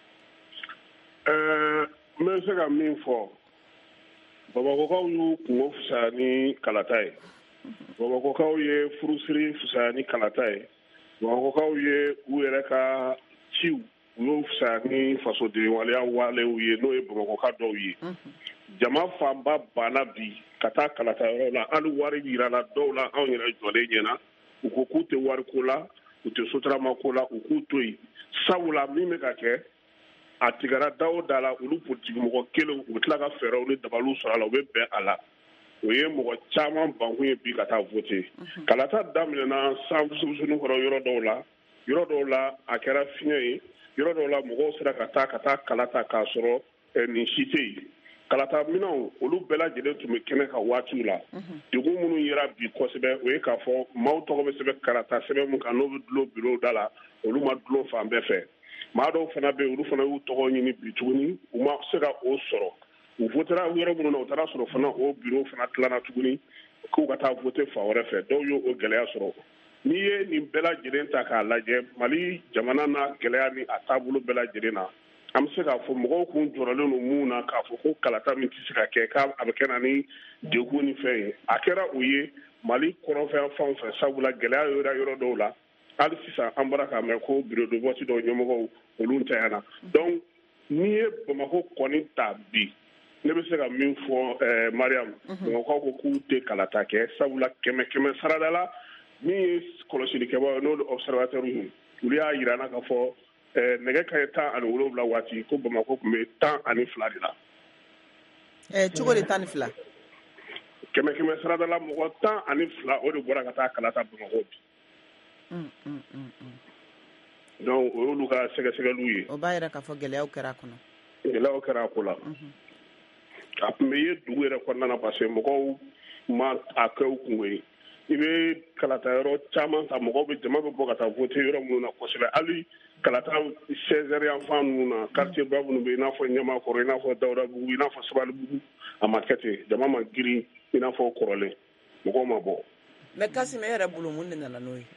Euh me se ka min fo. Baba ko ko yu ko fusani kalatai. Baba ko ko ye furusiri fusani kalatai. Baba ko ko ye uere ka chiu no fusani faso de wale wale uye no e baba ko ka do ye. Jama famba bana bi kata kalatai la alu wari yira la do la an yira jole nyena uko kute wari kola ute sotra makola uko toyi sawula mi me ka ke atigara dawo dala ulu politique mo kelo utla ka fera ulu dabalu sala la be be ala oye mo chama banguye bi kata voter kalata damle na sambu sunu ko yoro dola yoro dola akera finye yoro dola mo sera kata kata kalata ka soro ni cité kalata minanw olu bela jele tume kene ka watu la dugu munu yira bi kosebe oye ka fo maw togo be sebe kalata sebe mu ka no dlo bureau dala olu ma dlo fa be fe ma do fana be olu fana u togo nyini bi tuguni u ma se ka o soro u votera yoro munu na utara soro fana o bureau fana tlana tuguni ko ka ta voter fa wore fe do yo o gele soro ni ye ni bela jele ta ka laje Mali jamana na gele ni atabulu bela jele na am se ka fo mo ko njorale no muna ka fo ko kalata min ti se ka ke ka abekena ni de ko ni fe akera uye Mali kono fe fan fe sabula gela yoro yoro dola al sisa ambaraka me ko bureau de vote do nyomo olunta yana donc ni e bamako koni tabi ne be se ka min fo eh Mariam ko ko ko te kalata ke sabula keme keme saradala ni kolosili ke ba no observateur yu uriya irana ka fo eh nege kay ta an wolo bla wati ko bamako ko me tan ani flari la eh chugo de tan fla keme keme saradala mo tan ani fla o de bora ka ta kalata bamako mm mm mm donc o lu ka sega sega luye o bayira ka fo gele o kera kono gele o kera kola mhm apmeye duwere ko nana passé mo ko ma akaw kunwe ibe kalata yoro chama ta mo ko be jama be bokata voter yoro mu na ko sebe ali kalata seize heures enfant mu na quartier babu no be na fo nyama ko na fo dawda bu na fo sabal bu amakete jama ma giri ina fo korole mo ko ma bo me kasi me era bulu mun na na noy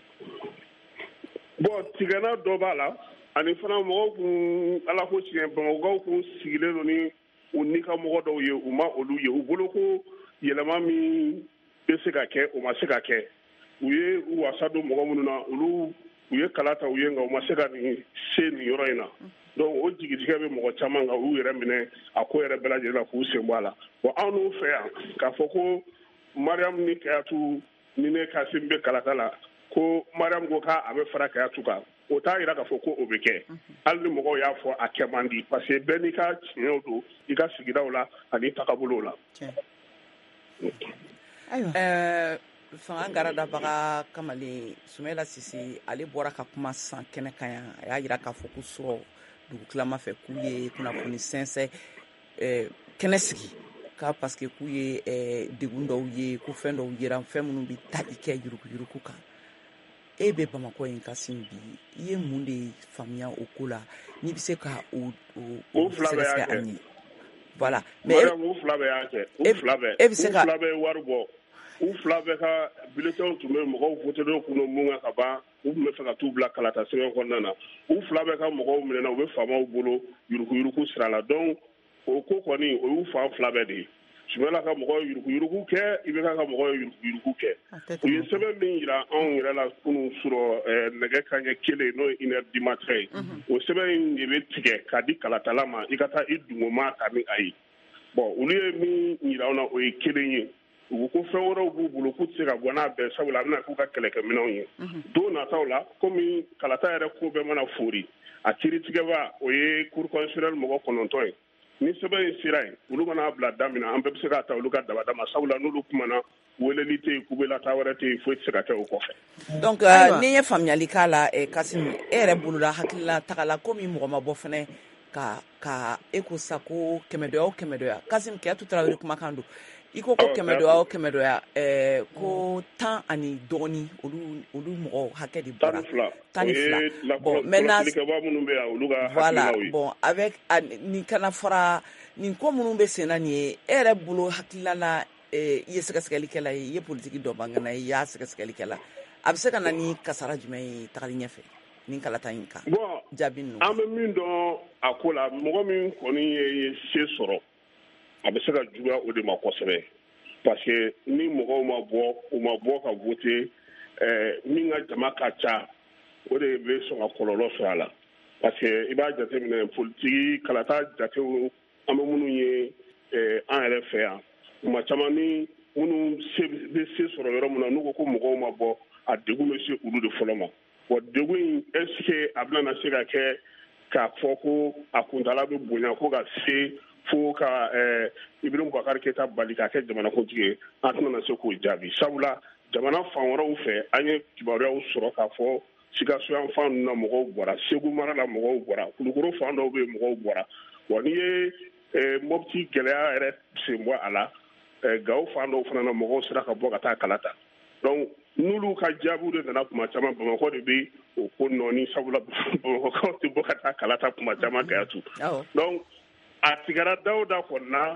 bon tigana do bala ani fana mo ko ala ko ci bon go ko sigile no ni unika mo do ye uma olu ye u bolo ko yelama mi bese ka ke o ma se ka ke uye u asado mo mo na olu uye kalata uye nga o ma se ka ni se ni yoro ina donc o jigi jigi be mo chama nga u yere mine ako yere bela je la ku se wala bo anu fe ka foko Mariam ni ka tu ni ne ka simbe kalata la ko Mariam go ka abe fara ka tu ka o ta ira ka foko obeke alni mo go ya fo akemandi parce que benika chinyodo ika sigida wala ani takabulo la ayo euh fanga garada baga kamali Sumela Sisi ale bora ka kuma san kene kan ya ira ka foko so du klama fe kuye kuna funi sense euh kene sigi ka parce que kuye euh degundo uye ku fendo uyira femunu bi tadike yuruku yuruku kan ebe Bamako in Kasim bi ye munde famia okola ni bise ka o o flabe ani voilà mais o flabe yake o flabe o flabe warbo o flabe ka bulletin to me mo voter do kuno munga ka ba o me fa ka tu black kalata se ko nana o flabe ka mo ko me na o be fama o bolo yuruku yuruku sira la donc o ko ko ni o fa flabe de sumela ka mɔgɔ yurugu yurugu kɛ i bɛ ka mɔgɔ yurugu yurugu kɛ u ye sɛbɛn min yira anw yɛrɛ la kunun sɔrɔ nɛgɛ kaɲɛ kelen n'o ye une heure du matin ye o sɛbɛn in de bɛ tigɛ k'a di kalatala ma i ka taa i dungoma ta ni a ye bon olu ye min yira anw na o ye kelen ye u ko fɛn wɛrɛw b'u bolo k'u tɛ se ka bɔ n'a bɛɛ sabula a bɛna k'u ka kɛlɛkɛminɛnw ye don nataw la komi kalata yɛrɛ ko bɛɛ mana fori a kiiritigɛba o ye cour constitutionnelle mɔgɔ kɔnɔntɔn ye ni sɛbɛn in sera yen olu mana bila da min na an bɛɛ bɛ se k'a ta olu ka dabada ma sabula n'olu kumana weleli tɛ yen k'u bɛ lataa wɛrɛ tɛ yen foyi tɛ se ka kɛ o kɔfɛ. donc ni ye faamuyali k'a la Kassim e yɛrɛ bolola hakilila taga la komi mɔgɔ ma bɔ fɛnɛ ka ka e ko sa ko kɛmɛdɔya o kɛmɛdɔya Kassim Keyatu Tarawele kumakan don i ko ko kɛmɛdɔya o kɛmɛdɔya ɛɛ ko tan ani dɔɔni olu olu mɔgɔ hakɛ de bɔra tan ni fila bon maintenant voilà bon avec nin kana fara nin ko minnu bɛ sen na nin ye e yɛrɛ bolo hakilila la i ye sɛgɛsɛgɛlikɛla ye i ye politiki dɔ bangana ye i y'a sɛgɛsɛgɛlikɛla a bɛ se ka na ni kasara jumɛn ye tagali ɲɛfɛ nin kalata in kan jaabi ninnu an bɛ min dɔn a ko la mɔgɔ min kɔni ye se sɔrɔ a bɛ se ka juguya o de ma kosɛbɛ parce que ni mɔgɔw ma bɔ u ma bɔ ka voter min ka jama ka ca o de bɛ sɔn ka kɔlɔlɔ sɔrɔ a la parce que i b'a jateminɛ politiki kalata jatew an bɛ minnu ye an yɛrɛ fɛ yan tuma caman ni minnu bɛ se sɔrɔ yɔrɔ min na n'u ko ko mɔgɔw ma bɔ a degun bɛ se olu de fɔlɔ ma wa degun in est-ce que a bɛna se ka kɛ k'a fɔ ko a kuntala bɛ bonya ko ka se fo ka Ibrahim Boubacar Keita bali ka kɛ jamanakuntigi ye an tɛna se k'o jaabi sabula jamana fan wɛrɛw fɛ an ye kibaruyaw sɔrɔ k'a fɔ Sikaso yan fan ninnu na mɔgɔw bɔra Segu mara la mɔgɔw bɔra Kulukoro fan dɔw bɛ yen mɔgɔw bɔra wa n'i ye Mopti gɛlɛya yɛrɛ sen bɔ a la Gawo fan dɔw fana na mɔgɔw sera ka bɔ ka taa kalata donc n'olu ka jaabiw de nana kuma caman Bamakɔ de bɛ o ko nɔɔni sabula Bamakɔkaw tɛ bɔ ka taa kalata kuma caman Keyatu donc a tigɛra daw da kɔni na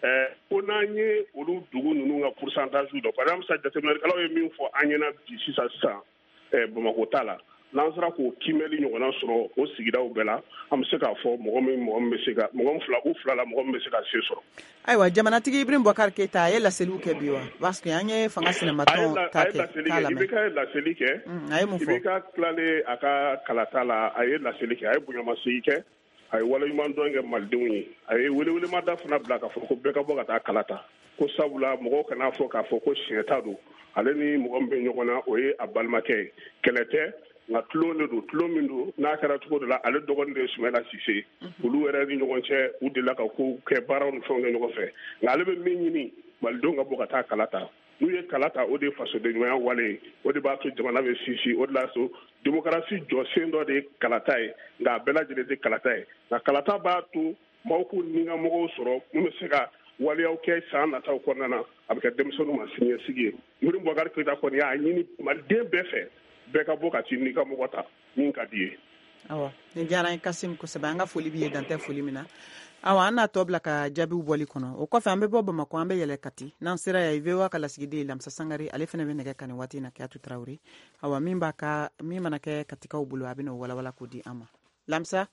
ko n'an ye olu dugu ninnu ka pourcentage dɔ par exemple sisan jateminɛkɛlaw ye min fɔ an ɲɛna bi sisan sisan Bamako ta la n'an sera k'o kimɛli ɲɔgɔnna sɔrɔ o sigidaw bɛɛ la an bɛ se k'a fɔ mɔgɔ min mɔgɔ min bɛ se ka mɔgɔ min fila u fila la mɔgɔ min bɛ se ka se sɔrɔ. Ayiwa jamanatigi Ibrahim Boubacar Keita a ye laseliw kɛ bi wa parce que an ye fanga sinɛmatɔn ta kɛ k'a lamɛn. I bɛ ka laseli kɛ a ye mun fɔ i bɛ ka tilalen a ka kalata la a ye laseli kɛ a ye bonyamasegin kɛ a ye waleɲuman dɔn kɛ malidenw ye a ye welewelemada fana bila k'a fɔ ko bɛɛ ka bɔ ka taa kalata ko sabula mɔgɔw kana fɔ k'a fɔ ko siɲɛ ta don ale ni mɔgɔ min bɛ ɲɔgɔn na o ye a balimakɛ ye kɛlɛ tɛ nka tulon de don tulon min don n'a kɛra cogo dɔ la ale dɔgɔnin de ye Sumala Sise olu yɛrɛ ni ɲɔgɔn cɛ u delila ka ko kɛ baaraw ni fɛnw kɛ ɲɔgɔn fɛ nka ale bɛ min ɲini malidenw ka bɔ ka taa kalata n'u ye kalata o de ye fasodenɲɔgɔnya wale ye o de b'a to jamana bɛ sinsin o de la so démocratie jɔsen dɔ de ye kalata ye nka a bɛɛ lajɛlen tɛ kalata ye nka kalata b'a to maaw k'u ni ka mɔgɔw sɔrɔ mun bɛ se ka waleyaw kɛ san nataw kɔnɔna na a bɛ kɛ denmisɛnninw ma siniɲɛsigi ye Ibrahim Boubacar Keita kɔni y'a ɲini maliden bɛɛ fɛ bɛɛ ka bɔ ka ti ni ka mɔgɔ ta min ka di ye. Awɔ ni diyara an ye Kassim kosɛbɛ an ka foli b'i ye dan tɛ foli min na awa an n'a tɔ bila ka jaabiw bɔli kɔnɔ o kɔfɛ an bɛ bɔ Bamakɔ an bɛ yɛlɛ Kati n'an sera yan V O A ka lasigiden ye Lamisa Sangare ale fana bɛ nɛgɛ kan nin waati in na Keyatu Tarawele awa min b'a ka min mana kɛ Katikaw bolo a bɛ n'o walawala k'o di an ma Lamisa.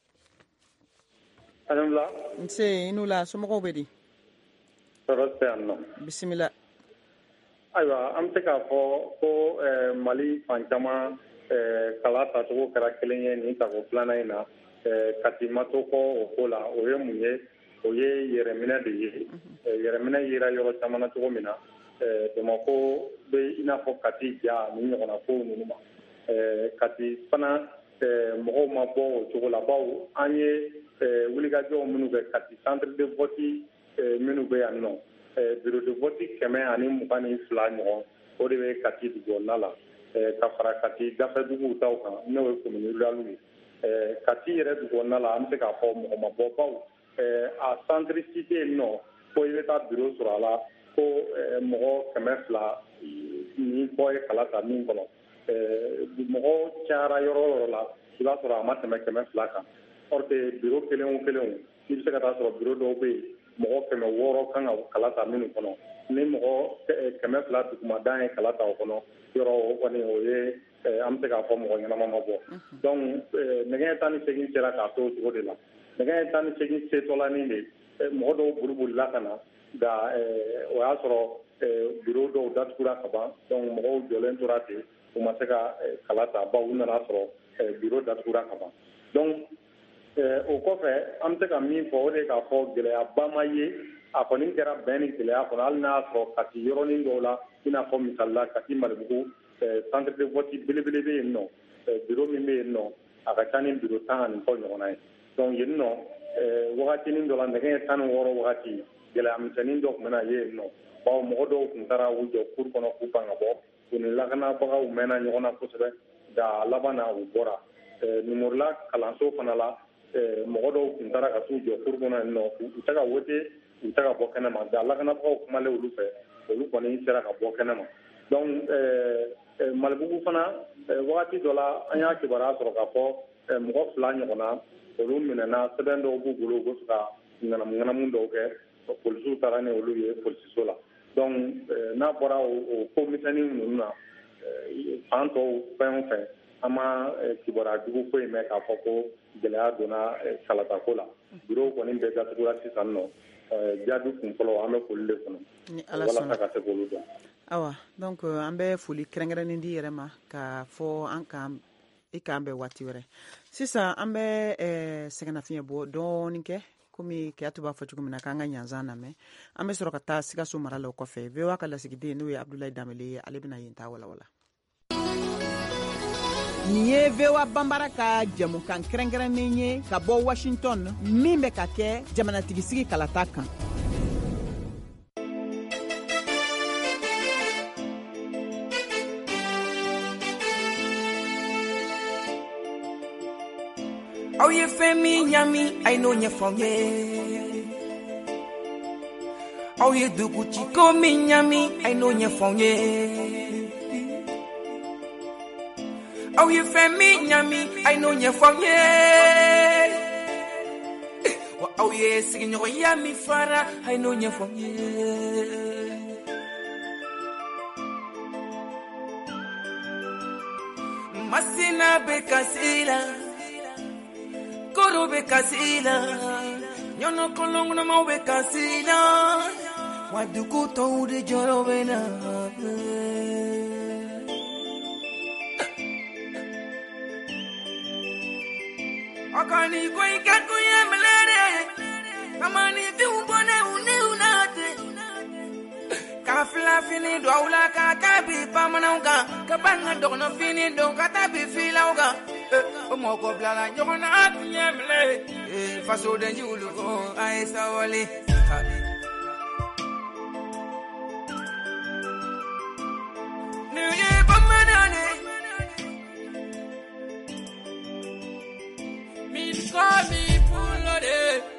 Alhamdulillah. Nse i n'u la somɔgɔw bɛ di. Tɔɔrɔ tɛ yan nɔ. Bisimila. Ayiwa an bɛ se k'a fɔ ko Mali fan caman kala tacogo kɛra kelen ye nin tako filanan in na Kati ma to kɔ o ko la o ye mun ye o ye yɛrɛminɛ de ye yɛrɛminɛ yera yɔrɔ caman na cogo min na Bamakɔ bɛ i n'a fɔ Kati ja ni ɲɔgɔnna kow ninnu ma Kati fana mɔgɔw ma bɔ o cogo la bawo an ye wulikajɔw minnu kɛ Kati centre de vote minnu bɛ yan nɔ bureau de vote kɛmɛ ani mugan ni fila ɲɔgɔn o de bɛ Kati dugu kɔnɔna la ka fara Kati dafɛduguw taw kan n'o ye commune rurale ye Kati yɛrɛ dugu kɔnɔna la an bɛ se k'a fɔ mɔgɔ ma bɔ bawo a centre cité yen nɔ ko i bɛ taa bureau sɔrɔ a la ko mɔgɔ kɛmɛ fila ni bɔ ye kala ta min kɔnɔ mɔgɔ cayara yɔrɔ o yɔrɔ la i b'a sɔrɔ a ma tɛmɛ kɛmɛ fila kan or que bureau kelen o kelen i bɛ se ka taa sɔrɔ bureau dɔw bɛ yen mɔgɔ kɛmɛ wɔɔrɔ kan ka kala ta minnu kɔnɔ ni mɔgɔ kɛmɛ fila dugumadan ye kala ta o kɔnɔ yɔrɔ o kɔni o ye an bɛ se k'a fɔ mɔgɔ ɲɛnama ma bɔ donc nɛgɛ tan ni segin sera k'a to o cogo de la nɛgɛ tan ni segin setɔlanin de mɔgɔ dɔw bolibolila ka na nka o y'a sɔrɔ biro dɔw datugura ka ban donc mɔgɔw jɔlen tora ten u ma se ka kala ta bawo u nana sɔrɔ biro datugura ka ban donc o kɔfɛ an bɛ se ka min fɔ o de ye k'a fɔ gɛlɛyaba ma ye a kɔni kɛra bɛn ni gɛlɛya kɔnɔ hali n'a y'a sɔrɔ Kati yɔrɔnin dɔw la i n'a fɔ misali la Kati Malibugu centre de vote belebele bɛ yen nɔ biro min bɛ yen nɔ a ka ca ni biro tan ani kɔ ɲɔgɔnna ye donc yen nɔ wagatinin dɔ la nɛgɛ tan ni wɔɔrɔ wagati gɛlɛyamisɛnnin dɔ tun bɛ na ye yen nɔ bawo mɔgɔ dɔw tun taara u jɔ cour kɔnɔ k'u pan ka bɔ u ni lakanabagaw mɛnna ɲɔgɔn na kosɛbɛ nka laban na u bɔra Numurula kalanso fana la mɔgɔ dɔw tun taara ka t'u jɔ cour kɔnɔ yen nɔ u tɛ ka wote u tɛ ka bɔ kɛnɛma nka lakanabagaw kumalen olu fɛ olu kɔni sera ka bɔ kɛnɛma donc Malibugu fana wagati dɔ la an y'a kibaruya sɔrɔ k'a fɔ mɔgɔ fila ɲɔgɔnna olu minɛna sɛbɛn dɔw b'u bolo u bɛ fɛ ka ŋanamu ŋanamu dɔw kɛ polisiw taara ni olu ye polisiso la donc n'a bɔra o ko misɛnnin ninnu na fan tɔw fɛn o fɛn an ma kibaruya jugu foyi mɛn k'a fɔ ko gɛlɛya donna kalatako la bureau kɔni bɛɛ datugura sisan nɔ jaabi kun fɔlɔ an bɛ foli de kɔnɔ walasa ka se k'olu dɔn. Awa donc an bɛ foli kɛrɛnkɛrɛnnen di yɛrɛ ma k'a fɔ an kan i k'an bɛn waati wɛrɛ sisan an bɛ sɛgɛnnafiɲɛ bɔ dɔɔnin kɛ komi Keyatu b'a fɔ cogo min na k'an ka ɲanzan lamɛn an bɛ sɔrɔ ka taa Sikaso mara la o kɔfɛ V O A ka lasigiden n'o ye Abdulayi Danbele ye ale bɛna yen ta walawala. Nin ye V O A Banbara ka jamukan kɛrɛnkɛrɛnnen ye ka bɔ Washington min bɛ ka kɛ jamanatigisigi kalata kan. Aw ye fɛn min ɲami a ye n'o ɲɛfɔ ye aw ye dugutigi min ɲami a ye n'o ɲɛfɔ ye aw ye fɛn min ɲami a ye n'o ɲɛfɔ ye wa aw ye sigiɲɔgɔnya min fara a ye n'o ɲɛfɔ ye masina bɛ kasi la koro be kasila nyono kolongnamo be kasila waduku to de joro bena akani koi katu yemelere amani tu bone une unate kafla fini do awla ka tabi pamanauga kabanga dono fini do katabi filauga mo ko blala jogona atnyemle e faso de julu ko ay sawali ne ye bamanane mi komi pulode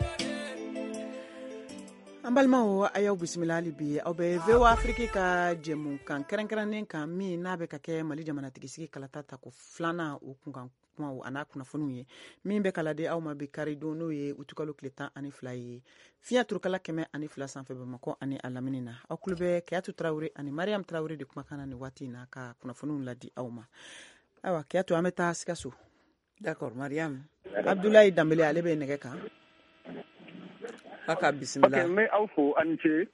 an balimaw a y'aw bisimila hali bi aw bɛ V O A Afrique ka jɛmukan kɛrɛnkɛrɛnnen kan min n'a bɛ ka kɛ Mali jamanatigisigi kalata ta ko filanan o kunkan kumaw a n'a kunnafoniw ye min bɛ kala di aw ma bi karidon n'o ye utukalo tile tan ani fila ye fiɲɛ turukala kɛmɛ ani fila sanfɛ Bamakɔ ani a lamini na aw kulo bɛ Keyatu Tarawele ani Mariam Tarawele de kumakan na nin waati in na ka kunnafoniw ladi aw ma ayiwa Keyatu an bɛ taa Sikaso. D'accord Mariam. Abdulayi Danbele ale bɛ nɛgɛ kan. Aka bisimila. Ok, n bɛ aw fo a ni ce.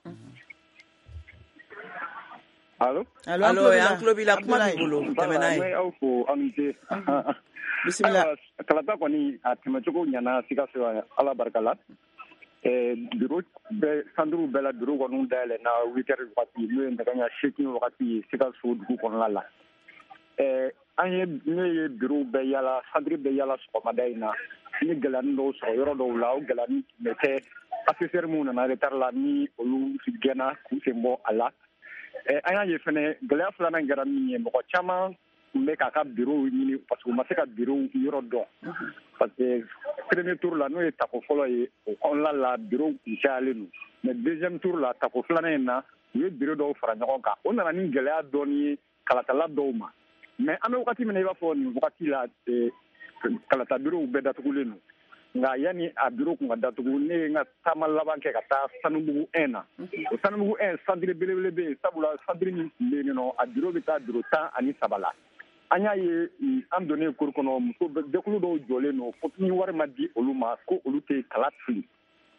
Allo. Allo allo an tulo b'i la kuma b'i bolo tɛmɛ n'a ye. N bɛ aw fo a ni ce. Bisimila. Kalata kɔni a tɛmɛcogo ɲana Sikaso ala barika la. Bureau bɛɛ centre bɛɛ la bureau kɔni dayɛlɛ na huit heures wagati n'o ye nɛgɛ ɲɛ seegin wagati ye Sikaso dugu kɔnɔna la. An ye ne ye bureau bɛɛ yala centre bɛɛ yala sɔgɔmada in na ni gɛlɛyani dɔw sɔrɔ yɔrɔ dɔw la o gɛlɛyani tun bɛ kɛ assesseur minnu nana retard la ni olu gɛnna k'u sen bɔ a la. An y'a ye fɛnɛ gɛlɛya filanan kɛra min ye mɔgɔ caman tun bɛ k'a ka bureau ɲini parce que u ma se ka bureau yɔrɔ dɔn parce que premier tour la n'o ye tako fɔlɔ ye o kɔnɔna la bureau kun cayalen don mais deuxième tour la tako filanan in na u ye bureau dɔw fara ɲɔgɔn kan o nana ni gɛlɛya dɔɔni ye kalatala dɔw ma mais an bɛ wagati min na i b'a fɔ nin wagati la kalata bureau bɛɛ datugulen don nka yanni a bureau kun ka datugu ne ye n ka taama laban kɛ ka taa Sanubugu un na o Sanubugu un centre belebele bɛ yen sabula centre min tun bɛ yen nɔ a bureau bɛ taa bureau tan ani saba la an y'a ye an donnen cour kɔnɔ muso jɛkulu dɔw jɔlen don fo ni wari ma di olu ma ko olu tɛ kala fili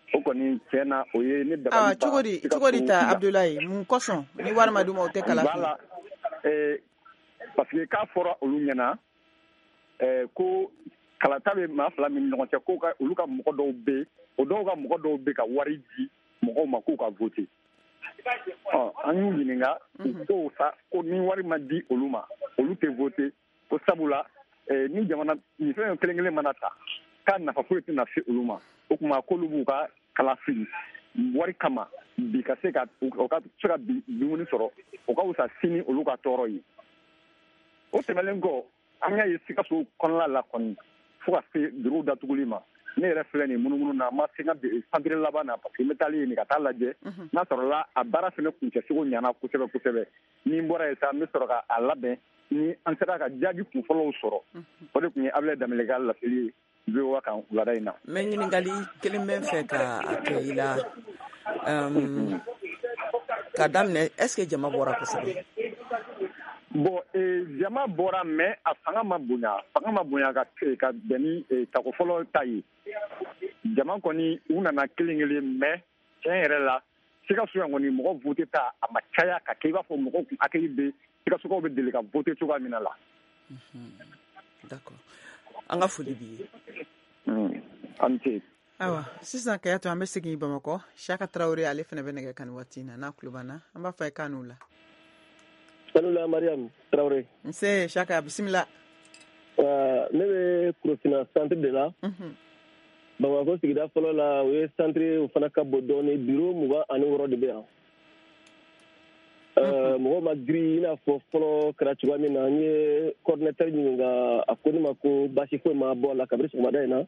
o kɔni tiɲɛ na o ye ne dabali ban. Cogo di cogo di ta Abdoulaye mun kosɔn ni wari ma d'u ma o tɛ kala fili. Voilà eh parce que k'a fɔra olu ɲɛna eh ko kalata bɛ maa fila min ɲɔgɔn cɛ ko ka olu ka mɔgɔ dɔw bɛ o dɔw ka mɔgɔ dɔw bɛ ka wari di mɔgɔw ma k'u ka voter. Ɔ an y'u ɲininka ko sa ko ni wari ma di olu ma olu tɛ voter ko sabula ni jamana ni fɛn kelen kelen mana ta k'a nafa foyi tɛna se olu ma o tuma k'olu b'u ka kala fili wari kama bi ka se ka o ka se ka dumuni sɔrɔ o ka wusa sini olu ka tɔɔrɔ ye o tɛmɛnen kɔ an y'a ye Sikaso kɔnɔna la kɔni fo ka se bureau datuguli ma ne yɛrɛ filɛ nin munumunu na ma se ka centre laban na parce que n bɛ taali yen ka taa lajɛ n'a sɔrɔla a baara fana kuncɛcogo ɲana kosɛbɛ kosɛbɛ ni n bɔra yen sa n bɛ sɔrɔ ka a labɛn ni an sera ka jaabi kunfɔlɔw sɔrɔ o de tun ye Ablaye Danbɛlɛ ka laseli ye V O A kan wulada in na. Mɛ ɲininkali kelen bɛ n fɛ ka a kɛ i la ka daminɛ est ce que jama bɔra kosɛbɛ. Bon eh, jama bɔra mais a fanga ma bonya fanga ma bonya ka ka bɛn ni eh, tako fɔlɔ ta ye jama kɔni u nana kelen kelen mais tiɲɛ yɛrɛ la Sikaso yan kɔni mɔgɔ vote ta a ma caya ka kɛ i b'a fɔ mɔgɔw kun hakili bɛ Sikasokaw bɛ deli ka vote cogoya min na la. D'accord an ka foli b'i ye. An ce. Awa sisan Kayato an bɛ segin Bamakɔ Saka Tarawele ale fana bɛ nɛgɛ kan waati na n'a kulo banna an b'a fɔ a kan n'u la. Salula Mariam Traoré. Nse Saka bisimila. Uh, ne bɛ Kurofina centre de la. Mhm. Bamakɔ sigida fɔlɔ la o ye centre o fana ka bon dɔɔni bureau mugan ani wɔɔrɔ de bɛ yan. Uh, mɔgɔ ma giri i n'a fɔ fɔlɔ kɛra cogoya min na n ye coordinateur ɲininka a ko ne ma ko baasi foyi ma bɔ a la kabini sɔgɔmada in na.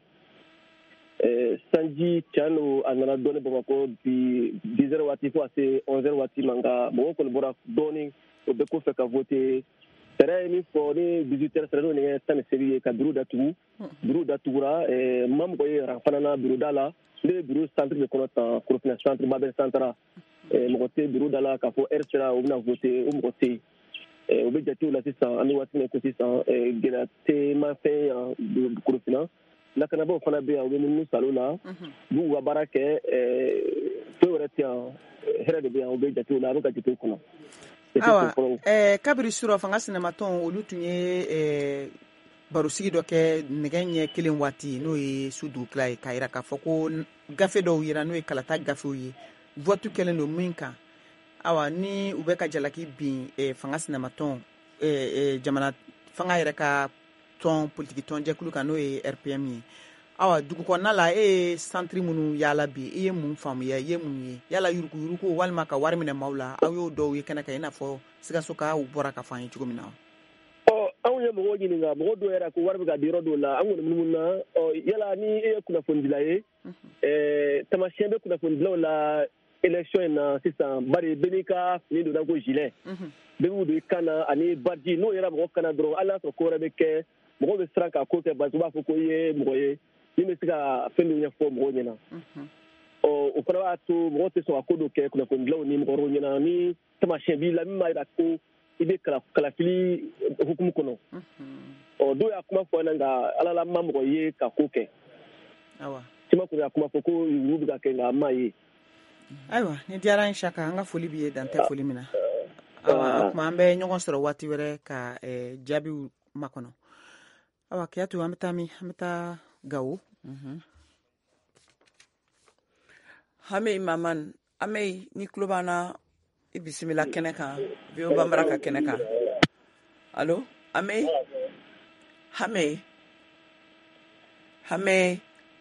Uh, sanji tiɲɛ don a nana dɔɔni Bamakɔ bi dix heures waati fo ka se onze heures waati ma nka mɔgɔw kɔni bɔra dɔɔni o bɛ kɔfɛ ka voter sariya ye min fɔ ni dix-huit heures sera n'o nɛgɛ tan ni seegin ye ka bureau datugu bureau datugura ɛɛ ma mɔgɔ ye ran fana na bureau da la ne bɛ bureau centre de kɔnɔ tan Korofina centre Babel centre ɛɛ mɔgɔ tɛ bureau da la k'a fɔ heure sera o bɛna voter o mɔgɔ tɛ yen ɛɛ o bɛ jatew la sisan an bɛ waati min ko sisan ɛɛ gɛlɛya tɛ ma fɛn yan Korofina lakanabaaw fana bɛ yan u bɛ munumunu salo la u b'u ka baara kɛ ɛɛ foyi wɛrɛ tɛ yan hɛrɛ de bɛ yan u bɛ jatew la a bɛ ka jatew kɔnɔ. Awa eh, kabiri surɔ fanga sinamatɔn olu tun ye eh, barosigi dɔ kɛ nɛgɛ ɲɛ kelen waati n'o ye su dugutila ye k'a yira k'a fɔ ko gafe dɔw yira n'o ye kalata gafew ye vote kɛlen don min kan awa ni u bɛ ka jalaki bin eh, fanga sinamatɔn eh, eh, jamana fanga yɛrɛ ka tɔn politiki tɔn jɛkulu kan n'o ye R P M ye awa dugu kɔnɔna la e ye centre minnu yaala bi i ye mun faamuya i ye mun ye yala yuruku yuruku walima ka wari minɛ maaw la aw y'o dɔw ye kɛnɛ kan i n'a fɔ Sikaso ka bɔra ka fɔ an ye cogo min na. Ɔ anw ye mɔgɔw ɲininka mɔgɔ dɔw yɛrɛ ko wari bɛ ka di yɔrɔ dɔw la an kɔni munumunu na ɔ yala ni e ye kunnafonidila ye ɛɛ taamasiyɛn bɛ kunnafonidilaw la élection in na sisan bari bɛɛ n'i ka fini donna ko gilet bɛɛ b'u don i kan na ani baji n'o yɛrɛ mɔgɔ kan na dɔrɔn hali n'a sɔrɔ ko wɛrɛ bɛ kɛ mɔgɔw bɛ siran ka ko kɛ basi u b'a fɔ ko i ye mɔgɔ ye min bɛ se ka fɛn dɔ ɲɛfɔ mɔgɔw ɲɛna ɔ o fana b'a to mɔgɔw tɛ sɔn ka ko dɔ kɛ kunnafonidilaw ni mɔgɔ wɛrɛw ɲɛna ni taamasiyɛn b'i la min b'a jira ko i bɛ kalafili hukumu kɔnɔ ɔ dɔw y'a kuma fɔ ɲɛna nka ala la ma mɔgɔ ye ka ko kɛ caman kɔni y'a kuma fɔ ko olu bɛ ka kɛ nka a ma ye. Ayiwa ni diyara n Saka an ka foli b'i ye dan tɛ foli min na awa o tuma an bɛ ɲɔgɔn sɔrɔ waati wɛrɛ ka jaabiw makɔnɔ awa Kiyatu an bɛ taa min an bɛ taa Gawo. Hame Maman Ame ni kulo b'an na i bisimila kɛnɛ kan V O A Bambara ka kɛnɛ kan allo Ame Hame Hame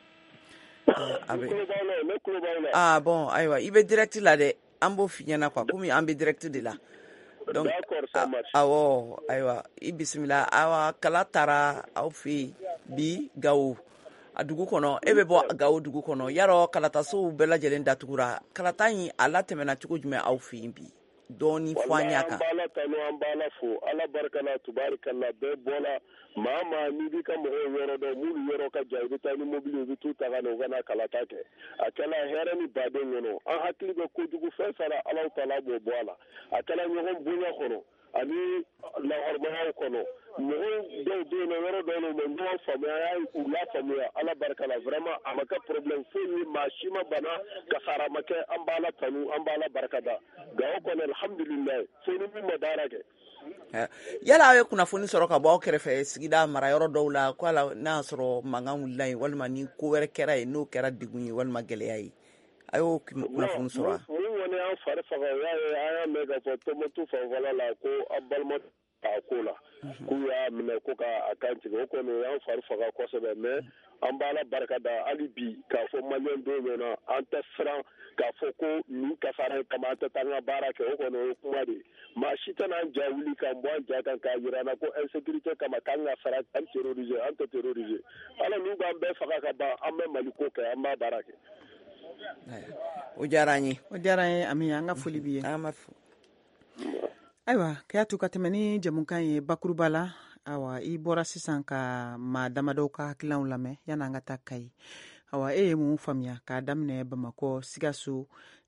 ah bon ayiwa i bɛ direct la dɛ an b'o f'i ɲɛna quoi komi an bɛ direct de la donc awɔ ayiwa i bisimila awa kala taara aw fɛ yen bi Gawo a dugu kɔnɔ e bɛ bɔ Gawo dugu kɔnɔ yarɔ kalatasow bɛɛ lajɛlen datugura kalata in a latɛmɛna cogo jumɛn aw fɛ yen bi dɔɔni fɔ an ɲa kan. An b'ala tanu an b'ala fo ala barikala tubarikala bɛɛ bɔla maa maa n'i b'i ka mɔgɔw yɔrɔ dɔn m'olu yɔrɔ ka jan i bɛ taa ni mobili u bɛ t'u ta ka na u ka na kalata kɛ a kɛla hɛrɛ ni baden kɔnɔ an hakili bɛ kojugu fɛn sara Alahu Taala b'o bɔ a la a kɛla ɲɔgɔn bonya kɔnɔ ani lahɔrɔmayaw kɔnɔ mɔgɔw dɔw bɛ yen nɔ yɔrɔ dɔw la u ma ɲɔgɔn faamuya a y'a u la faamuya ala barika la vraiment a ma kɛ problème foyi ye maa si ma bana kasara ma kɛ an b'a la tanu an b'a la barika da nka o kɔni alhamdulilayi fo ni min ma baara kɛ. yala aw ye kunnafoni sɔrɔ ka bɔ aw kɛrɛfɛ sigida marayɔrɔ dɔw la ko ala n'a y'a sɔrɔ mankan wulila yen walima ni ko wɛrɛ kɛra yen n'o kɛra degun ye walima gɛlɛya ye a y'o kunnafoni sɔrɔ wa. mun kɔni y'an fari faga o y'a ye an y'a mɛn k'a fɔ Tɔnbukutu fanfɛla la ko an balima k'a ko la k'u y'a minɛ ko k'a kan tigɛ o kɔni o y'an fari faga kosɛbɛ mais an b'a la barika da hali bi k'a fɔ maliyɛn dɔw ɲɛna an tɛ siran k'a fɔ ko nin kasara in kama an tɛ taa an ka baara kɛ o kɔni o ye kuma de ye maa si tɛna an ja wuli k'an bɔ an ja kan k'a jira an na ko insécurité kama k'an ka sara an terroriser an tɛ terroriser ala n'u b'an bɛɛ faga ka ban an bɛ Mali ko kɛ an b'a baara kɛ. o diyara an ye o diyara an ye Ami an ka foli b'i ye. ayiwa k'a to ka tɛmɛ ni jamukan ye bakuruba la awa i bɔra sisan ka maa damadɔw ka hakilinaw lamɛn yanni an ka taa Kayi awa e ye mun faamuya k'a daminɛ Bamakɔ Sikaso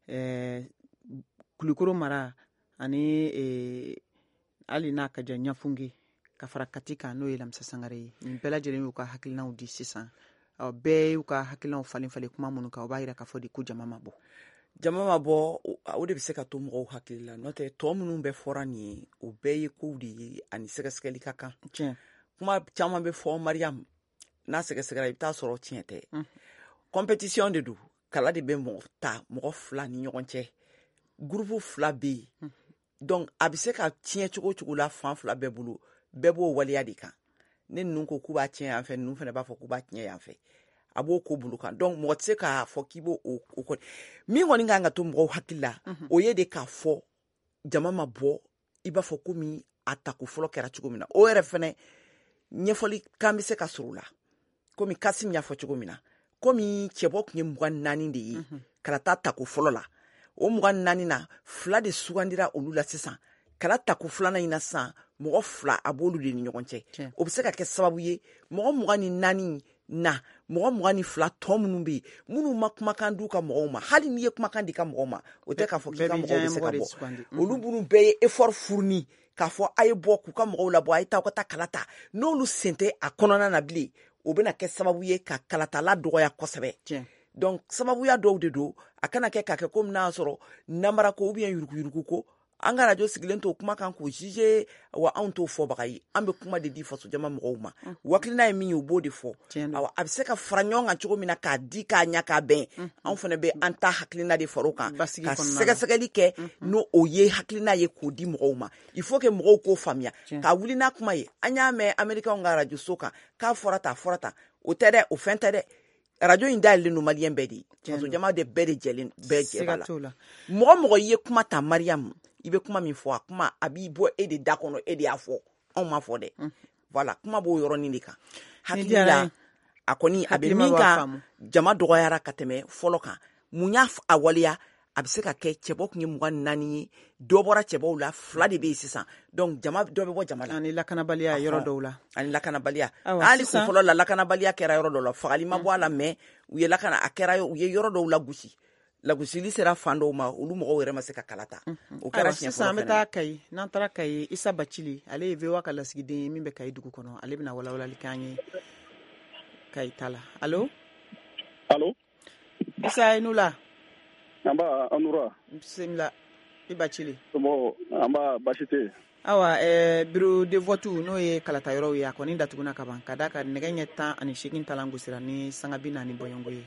eh, Kulukoro mara ani eh, hali n'a ka jan Ɲafungi ka fara Kati kan n'o ye Lamisa Sangare ye nin bɛɛ lajɛlen y'u ka hakilinaw di sisan aw bɛɛ y'u ka hakilinaw falen falen kuma minnu kan o b'a jira k'a fɔ de ko jama ma bɔ. jama ma bɔ o de bɛ se ka to mɔgɔw hakili la n'o tɛ tɔ minnu bɛ fɔra nin ye o bɛɛ ye kow de ye ani sɛgɛsɛgɛli ka kan. Tiɲɛ. kuma caman bɛ fɔ Mariam n'a sɛgɛsɛgɛra i bɛ taa sɔrɔ tiɲɛ tɛ. compétition de don kala de bɛ mɔgɔ ta mɔgɔ fila ni ɲɔgɔn cɛ groupe fila bɛ yen donc a bɛ se ka tiɲɛ cogo cogo la fan fila bɛɛ bolo bɛɛ b'o waleya de kan ne ninnu ko k'u b'a tiɲɛ yan fɛ ninnu fana b'a fɔ k'u b'a tiɲɛ yan fɛ a b'o ko bolo kan donc mɔgɔ tɛ se k'a fɔ k'i b'o o kɔni min kɔni kan ka to mɔgɔw hakili la o ye de k'a fɔ jama ma bɔ i b'a fɔ komi a tako fɔlɔ kɛra cogo min na o yɛrɛ fana ɲɛfɔli kan bɛ se ka sɔrɔ o la komi Kasim y'a fɔ cogo min na komi cɛbɔ tun ye mugan naani de ye kala taa tako fɔlɔ la o mugan naani na fila de sugandira olu la sisan kala tako filanan in na sisan mɔgɔ fila a b'olu de ni ɲɔgɔn cɛ o bɛ se ka kɛ sababu ye mɔgɔ mugan ni naani na mɔgɔ mugan ni fila tɔ minnu bɛ yen minnu ma kumakan di u ka mɔgɔw ma hali n'i ye kumakan di ka mɔgɔw ma o tɛ k'a fɔ k'i ka mɔgɔw bɛ se ka bɔ olu minnu bɛɛ ye effort fourni k'a fɔ a ye bɔ k'u ka mɔgɔw labɔ a ye taa u ka taa kala ta n'olu sen tɛ a kɔnɔna na bilen o bɛna kɛ sababu ye ka kalatala dɔgɔya kosɛbɛ donc sababuya dɔw de don a kana kɛ k'a kɛ komi n'a sɔrɔ namara ko ou bien yuruguyurugu ko an ka radio sigilen to kuma kan k'o juger wa anw t'o fɔbaga ye an bɛ kuma de di faso jama mɔgɔw ma wakilina ye min ye u b'o de fɔ awa a bɛ se ka fara ɲɔgɔn kan cogo min na k'a di k'a ɲa k'a bɛn anw fana bɛ an ta hakilina de fara o kan ka sɛgɛsɛgɛli kɛ n'o o ye hakilina ye k'o di mɔgɔw ma il faut que mɔgɔw k'o faamuya k'a wuli n'a kuma ye an y'a mɛn américains ka radio so kan k'a fɔra ta fɔra ta o tɛ dɛ o fɛn tɛ dɛ radio in dayɛlɛlen don maliyɛn bɛɛ de ye faso jama de bɛɛ de jɛlen bɛɛ jɛ b'a la mɔgɔ mɔgɔ i ye kuma ta Mariam i bɛ kuma min fɔ a kuma a b'i bɔ e de da kɔnɔ e de y'a fɔ anw ma fɔ dɛ voilà kuma b'o yɔrɔnin de kan hakili la a kɔni a bɛ min kan jama dɔgɔyara ka tɛmɛ fɔlɔ kan mun y'a a waleya a bɛ se ka kɛ cɛbɔ tun ye mugan naani ye dɔ bɔra cɛbɔw la fila de bɛ yen sisan donc jama dɔ bɛ bɔ jama la ani lakanabaliya yɔrɔ dɔw la ani lakanabaliya hali kun fɔlɔ la lakanabaliya kɛra yɔrɔ dɔw la fagali ma bɔ a la mais u ye lakana a kɛra u ye yɔrɔ dɔw lagosi lagosili sera fan dɔw ma olu mɔgɔw yɛrɛ ma se ka kala ta o kɛra siɲɛ fɔlɔ sisan an bɛ taa Kayi n'an taara Kayi Isa Bacili ale ye V O A ka lasigiden ye min bɛ Kayi dugu kɔnɔ ale bɛna walawalali k'an ye Kayi ta la allo allo Isa i n'u la an b'a Anura bisimila i Bacili bon an b'a baasi tɛ yen awa eh, bureau de vote n'o ye kalata yɔrɔw ye a kɔni datuguna ka ban ka da ka nɛgɛ ɲɛ tan ani seegin talan gosira ni sanga bi naani bɔɲɔngo ye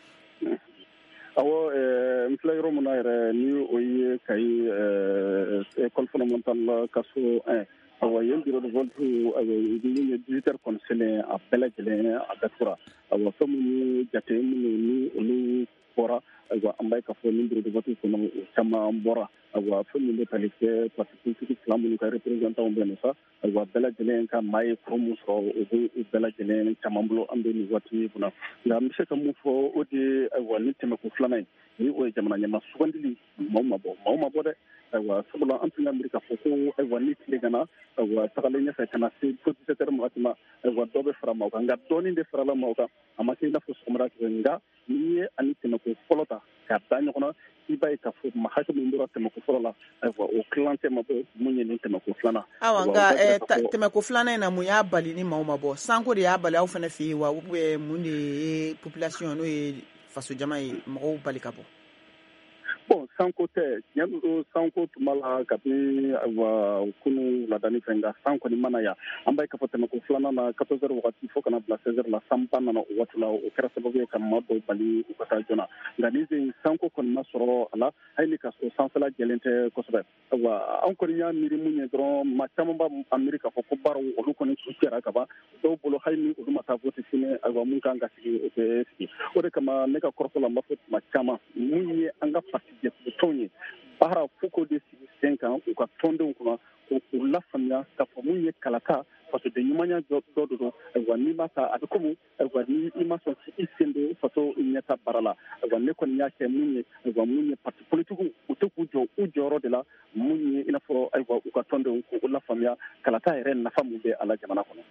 awɔ n filɛ yɔrɔ min na yɛrɛ ni o ye Kayi école fondamentale la kaso un awɔ yen bureau de vote min ye dix-huit heures kɔni selen a bɛɛ lajɛlen a datugura awɔ fɛn minnu jate minnu ni olu bɔra ayiwa an b'a ye k'a fɔ ni bureau de vote kɔnɔ o caman bɔra ayiwa fɛn min bɛ tali kɛ parti politique fila minnu ka représentant bɛ yen sa ayiwa bɛɛ lajɛlen ka maa ye kuru min sɔrɔ o bɛ u bɛɛ lajɛlen caman bolo an bɛ nin waati kɔnɔ nka an bɛ se ka mun fɔ o de ye ayiwa ni tɛmɛko filanan ye ni o ye jamana ɲɛmaa sugandili maaw ma bɔ maaw ma bɔ dɛ ayiwa sabula an tun ka miiri k'a fɔ ko ayiwa ni tile kana ayiwa tagalen ɲɛfɛ ka na se fo dix-sept heures wagati ma ayiwa dɔ bɛ fara maaw kan nka dɔɔnin de farala maaw kan a ma se i n'a fɔ sɔgɔmada kɛ nka n'i ye ani tɛmɛko fɔlɔ ta k'a da ɲɔgɔn na i b'a ye k'a fɔ ma hakɛ min bɔra tɛmɛko fɔlɔ la ayiwa o kilancɛ ma bɔ mun ye nin tɛmɛko filanan. Awa nka tɛmɛko filanan in na mun y'a bali ni maaw ma bɔ sanko de y'a bali aw fana fɛ yen wa ou bien mun de ye population n'o ye faso jama ye mɔgɔw bali ka bɔ. Bon sanko tɛ tiɲɛ don sanko tun b'a la kabini ayiwa kunu ladani fɛ nka san kɔni mana yan an b'a ye k'a fɔ tɛmɛko filanan na quatorze heures wagati fo kana bila seize heures la sanba nana o waati la o kɛra sababu ye ka maa dɔw bali u ka taa joona nka ni sen sanko kɔni ma sɔrɔ a la hali ni ka sɔrɔ sanfɛla jɛlen tɛ kosɛbɛ ayiwa an kɔni y'a miiri mun ye dɔrɔn maa caman b'a a miiri k'a fɔ ko baaraw olu kɔni su kɛra ka ban dɔw bolo hali ni olu ma taa vote sini ayiwa mun kan ka sigi o tɛ sigi o de kama ne ka kɔrɔfɔ la n b'a fɔ tuma caman mun ye an ka parti jɛkulu ye baara fo k'o de sigi sen kan u ka tɔndenw kɔnɔ k'u lafaamuya k'a fɔ mun ye kalata fasoden ɲumanya dɔ dɔ don ayiwa n'i ma ta a bɛ komi ayiwa ni i ma sɔn i sen don faso ɲɛta baara la ayiwa ne kɔni y'a kɛ mun ye ayiwa mun ye parti politigiw u tɛ k'u jɔ u jɔyɔrɔ de la mun ye i n'a fɔ ayiwa u ka tɔndenw k'u lafaamuya kalata yɛrɛ nafa mun bɛ a la jamana kɔnɔ.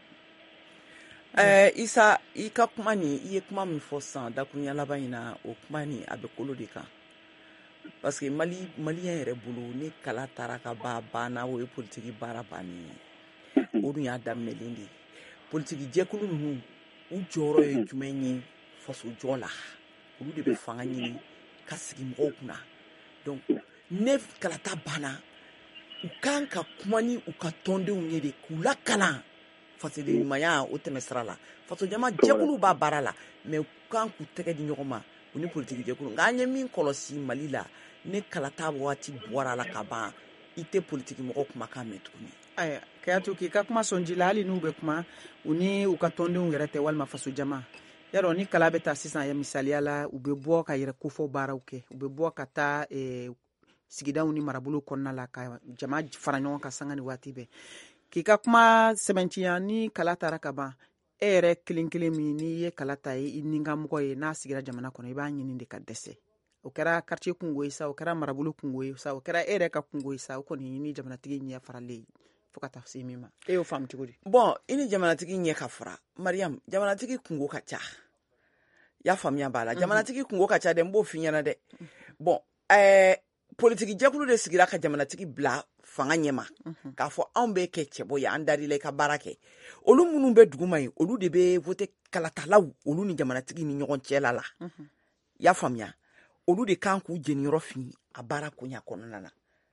ɛɛ Isa i ka kuma nin i ye kuma min fɔ sisan dakuruɲa laban in na o kuma nin a bɛ kolo de kan. Parce que Mali malien yɛrɛ bolo ni kala taara ka ban banna o ye politiki baara bannen ye o dun y'a daminɛlen de ye politiki jɛkulu ninnu u jɔyɔrɔ ye jumɛn ye faso jɔ la olu de bɛ fanga ɲini ka sigi mɔgɔw kunna donc ne kalata banna u kan ka kuma ni u ka tɔndenw ye de k'u lakalan fasoden ɲumanya o tɛmɛ sira la faso jama jɛkulu b'a baara la mais u kan k'u tɛgɛ di ɲɔgɔn ma u ni politiki jɛkulu nka an ye min kɔlɔsi Mali la ne kalata waati bɔra la ka ban i tɛ politiki mɔgɔ kumakan mɛn tuguni. Aya Kayatu k'i ka kuma sɔn ji la hali n'u bɛ kuma u ni u ka tɔndenw yɛrɛ tɛ walima faso jama yarɔ ni kala bɛ taa sisan ya misaliya la u bɛ bɔ ka yɛrɛ kofɔ baaraw kɛ u bɛ bɔ ka taa sigidaw ni marabolo kɔnɔna la ka jama fara ɲɔgɔn ka sanga ni waati bɛɛ k'i ka kuma sɛbɛntiya ni kala taara ka ban e yɛrɛ kelen kelen min n'i ye kala ta ye i ni ka mɔgɔ ye n'a sigira jamana kɔnɔ i b'a ɲini de ka dɛsɛ o kɛra quartier kungo ye sa o kɛra marabolo kungo ye sa o kɛra e yɛrɛ ka kungo ye sa o kɔni ni jamanatigi ɲɛ faralen fo ka taa se min ma e y'o faamu cogo di. Bon i ni jamanatigi ɲɛ ka fara Mariam jamanatigi kungo ka ca y'a faamuya b'a la jamanatigi kungo ka ca dɛ n b'o f'i ɲɛna dɛ bon ɛɛ politiki jɛkulu de sigira ka jamanatigi bila fanga ɲɛma k'a fɔ anw bɛ kɛ cɛbɔ ye an darila i ka baara kɛ olu minnu bɛ duguma ye olu de bɛ vote kalatalaw olu ni jamanatigi ni ɲɔgɔn cɛla la y'a faamuya olu de kan k'u jeniyɔrɔ fini a baara koɲa kɔnɔna na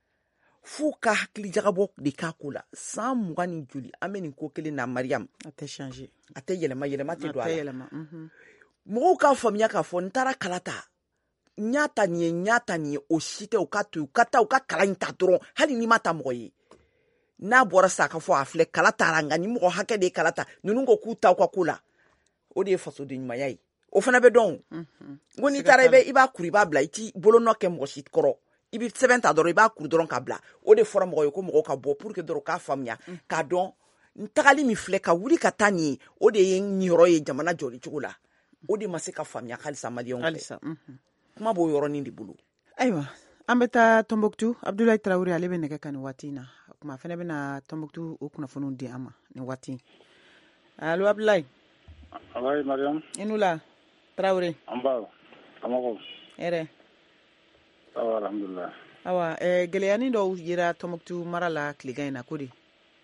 f'u ka hakili jagabɔ de k'a ko la san mugan ni joli an bɛ nin ko kelen na Mariam a tɛ changer a tɛ yɛlɛma yɛlɛma tɛ don a la mhm mɔgɔw k'a faamuya k'a fɔ n taara kalata n y'a ta nin ye n y'a ta nin ye o si tɛ u ka to u ka taa u ka kalan in ta dɔrɔn hali n'i ma ta mɔgɔ ye n'a bɔra sa ka fɔ a filɛ kala taara nka ni mɔgɔ hakɛ de ye kala ta ninnu ko k'u ta u ka ko la o de ye fasoden ɲumanya ye o fana bɛ dɔn n ko n'i taara i bɛ i b'a kuru i b'a bila i t'i bolonɔ kɛ mɔgɔ si kɔrɔ i bɛ sɛbɛn ta dɔrɔn i b'a kuru dɔrɔn ka bila o de fɔra mɔgɔ ye ko mɔgɔw ka bɔ pour que dɔrɔn k'a faamuya k'a dɔn n tagali min filɛ ka wuli ka taa nin ye o de ye n yɔrɔ ye jamana jɔli cogo la o de ma se ka faamuya halisa maliyɛnw fɛ kuma b'o yɔrɔnin de bolo. Ayiwa an bɛ taa Tombouctou Abdoulaye Traoré ale bɛ nɛgɛ ka nin waati in na kuma fana bɛna Tombouctou o kunnafoniw di an ma nin waati allo Abdoulaye. Alayi Mariam. i n'u la Traoré. an b'a kamɔgɔw. hɛrɛ. awa alhamdulilayi. awa ɛɛ gɛlɛyani dɔw yera Tombouctou mara la tilegan in na ko de.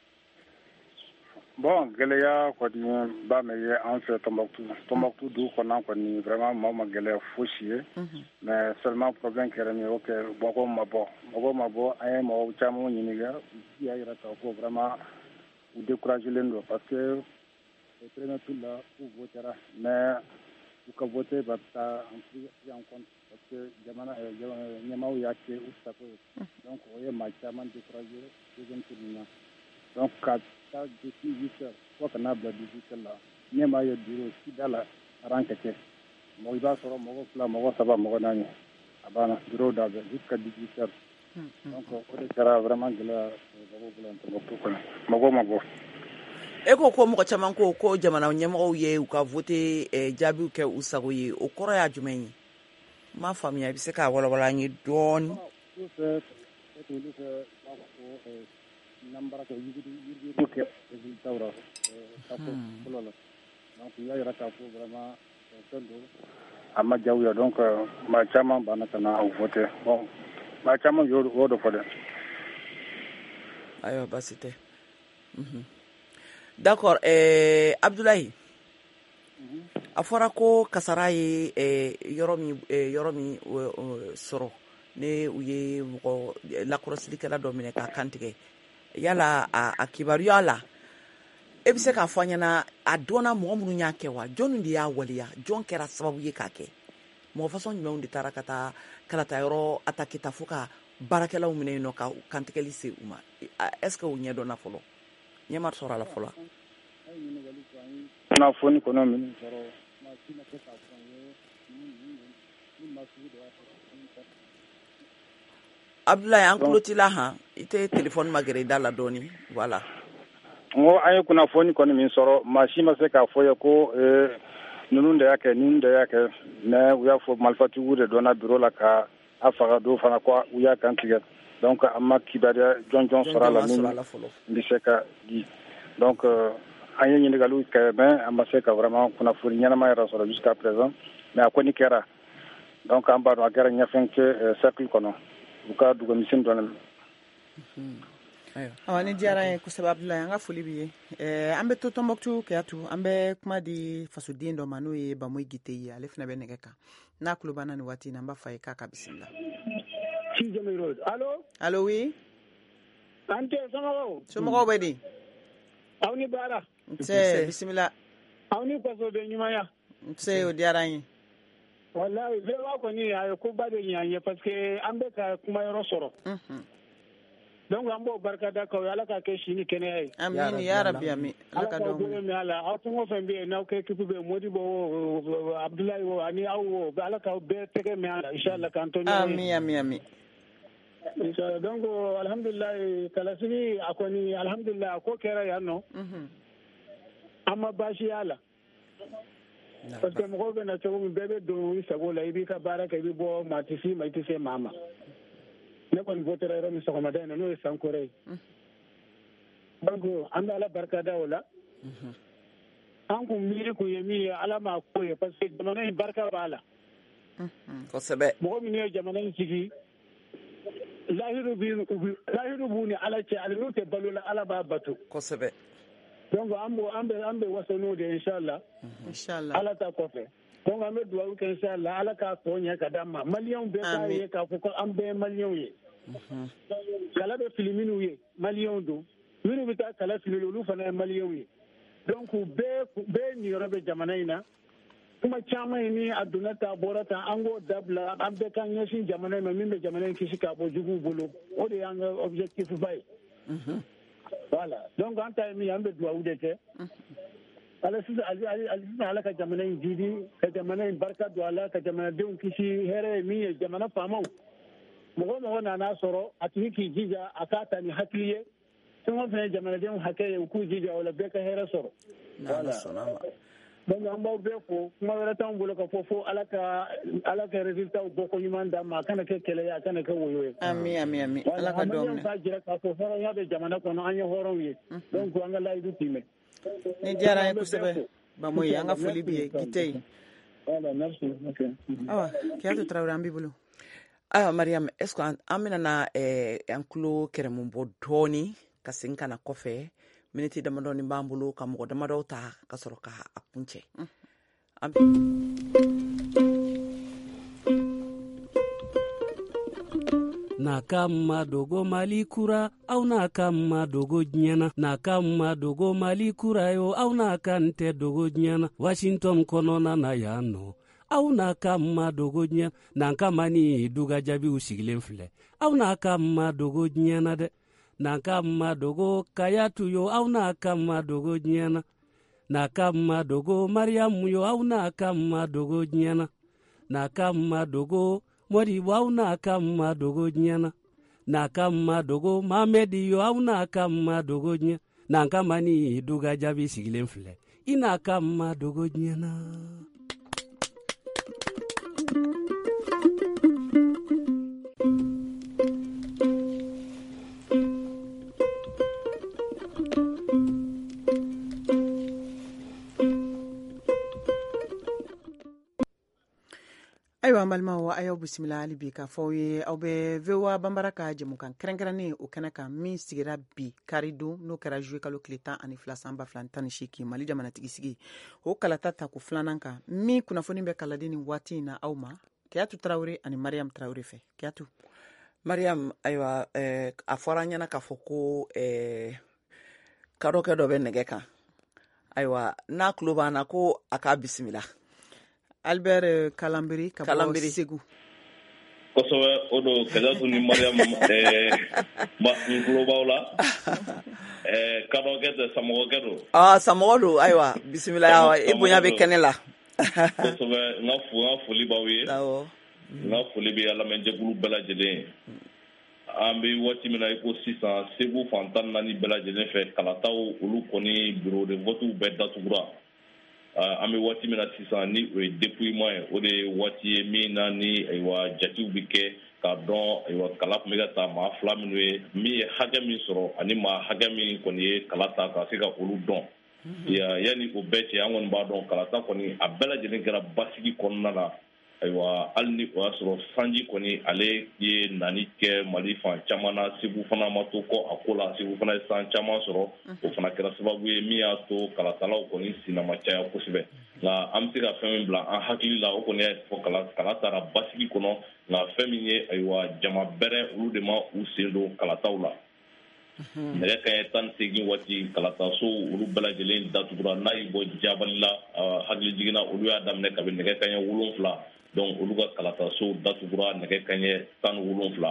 Bon, gɛlɛya kɔni b'a mɛn ye an fɛ Tombouctou Tombouctou dugu kɔnɔna kɔni vraiment maaw ma gɛlɛya fosi ye mais seulement problème kɛra min ye o kɛ mɔgɔw ma bɔ mɔgɔw ma bɔ an ye mɔgɔw caman ɲininka u y'a jira k'a fɔ vraiment u découragelen don parce que au premier tour la u votera mais u ka vote va taa en pris en compte parce que jamana ɲɛmaaw y'a kɛ u sago ye donc o ye maa caman découragé deuxième tour nin na donc ka depuis huit heures fo ka n'a bila dix-huit heures la ɲɛmaa ye bureau sida la ran ka kɛ mɔgɔ i b'a sɔrɔ mɔgɔ fila mɔgɔ saba mɔgɔ naani a banna bureau da bɛ jusqu'à dix-huit heures donc o de kɛra vraiment gɛlɛya mɔgɔw bolo yan Tombouctou kɔnɔ mɔgɔw ma bɔ. E ko ko mɔgɔ caman ko ko jamana ɲɛmɔgɔw ye u ka vote jaabiw kɛ u sago ye o kɔrɔ y'a jumɛn ye n m'a faamuya i bɛ se k'a walawala an ye dɔɔnin. Nambara kɛ yiriw kɛ résultat la ka fɔ fɔlɔ la donc u y'a jira k'a fɔ vraiment a ma jaw ya donc ma caman banna ka na voté bon ma caman yo o do fode ayo basi tɛ d'accord eh, Abdoulaye a fɔra ko kasara ye eh, yɔrɔ min eh, yɔrɔ min uh, uh, sɔrɔ ne u ye mɔgɔ lakɔrɔsilikɛla dɔ minɛ k'a kantigɛ yala a, a kibaruya la e bɛ se k'a fɔ an ɲɛna a dɔnna mɔgɔ minnu y'a kɛ wa jɔnni de y'a waleya jɔn kɛra sababu ye k'a kɛ mɔgɔ fasɔn jumɛnw de taara ka taa kalata yɔrɔ attaquer ta fo ka baarakɛlaw minɛ yen nɔ ka kantigɛli se u ma est-ce que o ɲɛdɔnna fɔlɔ ɲɛma sɔrɔ a la fɔlɔ kunnafoni kɔnɔ minnu sɔrɔ Abdoulaye an tulo t'i la han i tɛ téléphone magɛrɛ i da la dɔɔni voilà n ko an ye kunnafoni kɔni min sɔrɔ maa si ma se k'a fɔ ye ko ninnu de y'a kɛ ninnu de y'a kɛ mais u y'a fɔ malifatigiw de donna bureau la ka a faga do fana ko u y'a kantigɛ donc an ma kibaruya jɔn jɔn sɔrɔ a la min bɛ se ka di donc an ye ɲininkaliw kɛ mais an ma se ka vraiment kunnafoni ɲɛnama yɛrɛ sɔrɔ jusqu'à présent mais a kɔni kɛra donc an b'a dɔn a kɛra ɲɛfɛn kɛ cercle kɔnɔ u ka dugamisɛn dɔɔnin awa ni diyara ye kosɛbɛ Abdoulaye an ka foli b'i ye eh, an bɛ to Tɔnbɔkutu Keyatu an bɛ kuma di fasoden dɔ ma n'o ye Bamoyi Gite ye ale fana bɛ nɛgɛ kan n'a tulo banna nin waati in na an b'a fɔ a ye k'a ka bisimila. Allo allo oui an tɛ somɔgɔw somɔgɔw bɛ di aw ni baara nse bisimila aw ni fasoden ɲumanya nse o diyara an ye wallahi vraiment kɔni a ye koba de ɲɛ an ye parce que an bɛ ka kuma yɔrɔ sɔrɔ donc an b'o barikada k'aw ye ala ka kɛ si ni kɛnɛya ye amin ya rabbi amin ala ka dɔn min ala aw fɛn o fɛn bɛ yen n'aw kɛ équipe bɛ Modibo o Abdoulaye o ani aw o ala k'aw bɛɛ tɛgɛ mɛn ala inchallah k'an to ɲɔgɔn amin amin amin inchallah donc alhamdulilayi kalasigi a kɔni alhamdulilayi a ko kɛra yan nɔ an ma baasi y'a la parce que mɔgɔw bɛ na cogo min bɛɛ bɛ don i sago la i b'i ka baara kɛ i bɛ bɔ maa tɛ se ma i tɛ se maa ma ne kɔni votera yɔrɔ min sɔgɔmada in na n'o ye Sankore ye donc an bɛ ala barikada o la an kun miiri kun ye min ye ala m'a ko ye parce que jamana in barika b'a la kosɛbɛ mɔgɔ minnu ye jamana in sigi lahiru b'u ni ala cɛ ali n'u tɛ balo la ala b'a bato kosɛbɛ donc an bɛ an bɛ an bɛ waso n'o de ye inchallah inchallah ala ta kɔfɛ donc an bɛ dugawu kɛ inchallah ala k'a tɔ ɲɛ ka d'an ma maliyɛnw bɛɛ k'a ye k'a fɔ ko an bɛɛ ye maliyɛnw ye kala bɛ fili minnu ye maliyɛnw don minnu bɛ taa kala fili olu fana ye maliyɛnw ye donc bɛɛ bɛɛ niyɔrɔ bɛ jamana in na kuma caman ye ni a donna ta a bɔra ta an k'o dabila an bɛɛ k'an ɲɛsin jamana in ma min bɛ jamana in kisi k'a bɔ juguw bolo o de y'an ka objectif ba ye voilà donc an ta ye min ye an bɛ dugawu de kɛ ala sisan ala ka jamana in jiidi ka jamana in barika don a la ka jamanadenw kisi hɛrɛ ye min ye jamana faamaw mɔgɔ mɔgɔ nan'a sɔrɔ a tigi k'i jija a k'a ta ni hakili ye fɛn o fɛn ye jamanadenw hakɛ ye u k'u jija o la bɛɛ ka hɛrɛ sɔrɔ voilà donc an b'aw bɛɛ fo kuma wɛrɛ t'anw bolo ka fɔ fo ala ka ala ka résultat bɔ ko ɲuman d'an ma a kana kɛ kɛlɛ ye a kana kɛ woyo ye amin amin amin ala ka dɔn minɛ k'a jira k'a fɔ hɔrɔnya bɛ jamana kɔnɔ an ye hɔrɔnw ye donc an ka layidu timɛ ni diyara an ye kosɛbɛ Bamoyi an ka foli b'i ye Gite voilà merci okay awa Keyatu Tarawele an b'i bolo ayiwa Mariam est ce que an bɛna na an tulo kɛrɛmu bɔ dɔɔni ka segin ka na kɔfɛ miniti damadɔni b'an bolo ka mɔgɔ damadɔw ta ka sɔrɔ ka a kuncɛ n'a ka ma dogo Mali kura aw n'a ka ma dogo diɲɛna n'a ka ma dogo Mali kura yo aw n'a ka n tɛ dogo diɲɛna Washington kɔnɔna na yan nɔ aw n'a ka ma dogo diɲɛ n'an ka mani duga jaabiw sigilen filɛ aw n'a ka ma dogo diɲɛna dɛ n'a ka ma dogo Kayatu yo aw n'a ka ma dogo diɲɛna n'a ka ma dogo Mariamu yo aw n'a ka ma dogo diɲɛna n'a ka ma dogo Modibo aw n'a ka ma dogo diɲɛna n'a ka ma dogo Mamedi yo aw n'a ka ma dogo diɲɛ n'an ka mani duga jaabi sigilen filɛ i n'a ka ma dogo diɲɛna. ayiwa balimaw a y'aw bisimila hali bi k'a fɔ aw ye aw bɛ V O A banbara ka jɛmukan kɛrɛnkɛrɛnnen o kɛnɛ kan min sigira bi karidon n'o kɛra juwe kalo tile tan ani fila san ba fila tan ni seegin mali jamanatigi sigi o kalata ta ko filanan kan min kunnafoni bɛ kaladi ni waati in na aw ma Keyatu Tarawele ani Mariam Tarawele fɛ Keyatu. Mariam ayiwa eh, a fɔra an ɲɛna k'a fɔ ko eh, kadɔkɛ dɔ bɛ nɛgɛ kan ayiwa n'a tulo b'an na ko a k'a bisimila. Albert Kalambiri ka bɔ Segu. Kosɛbɛ o don Keyatu ni Mariam eh, n tulo b'aw la eh, kadɔkɛ tɛ samɔgɔkɛ don. Ah samɔgɔ don ayiwa bisimila i bonya bɛ kɛnɛ la. Kosɛbɛ n ka fo n ka foli b'aw ye. Awɔ. N ka foli bɛ lamɛnjɛkulu bɛɛ lajɛlen. An bɛ waati min na i ko sisan Segu fan tan naani bɛɛ lajɛlen fɛ kalataw olu kɔni bureau de vote bɛɛ datugura. An bɛ waati min na sisan ni o ye dépouillement ye o de ye waati ye min na ni ayiwa jatiw bɛ kɛ k'a dɔn ayiwa kala tun bɛ ka taa maa fila minnu ye min ye hakɛ min sɔrɔ ani maa hakɛ min kɔni ye kala ta ka se ka olu dɔn. Yani o bɛɛ cɛ an kɔni b'a dɔn kalata kɔni a bɛɛ lajɛlen kɛra basigi kɔnɔna na ayiwa hali ni o y'a sɔrɔ sanji kɔni ale ye nani kɛ Mali fan caman na Segu fana ma to kɔ a ko la Segu fana ye san caman sɔrɔ o fana kɛra sababu ye min y'a to kalatalaw kɔni sina ma caya kosɛbɛ nka an bɛ se ka fɛn min bila an hakili la o kɔni y'a fɔ kala kala taara basigi kɔnɔ nka fɛn min ye ayiwa jama bɛrɛ olu de ma u sen don kalataw la. Nɛgɛ kanɲɛ tan ni seegin waati kalataso olu bɛɛ lajɛlen datugura n'a y'i bɔ Jabali la hakili jiginna olu y'a daminɛ kabini nɛgɛ kanɲɛ wolonwula donc olu ka kalataso datugura nɛgɛ kanɲɛ tan ni wolonwula.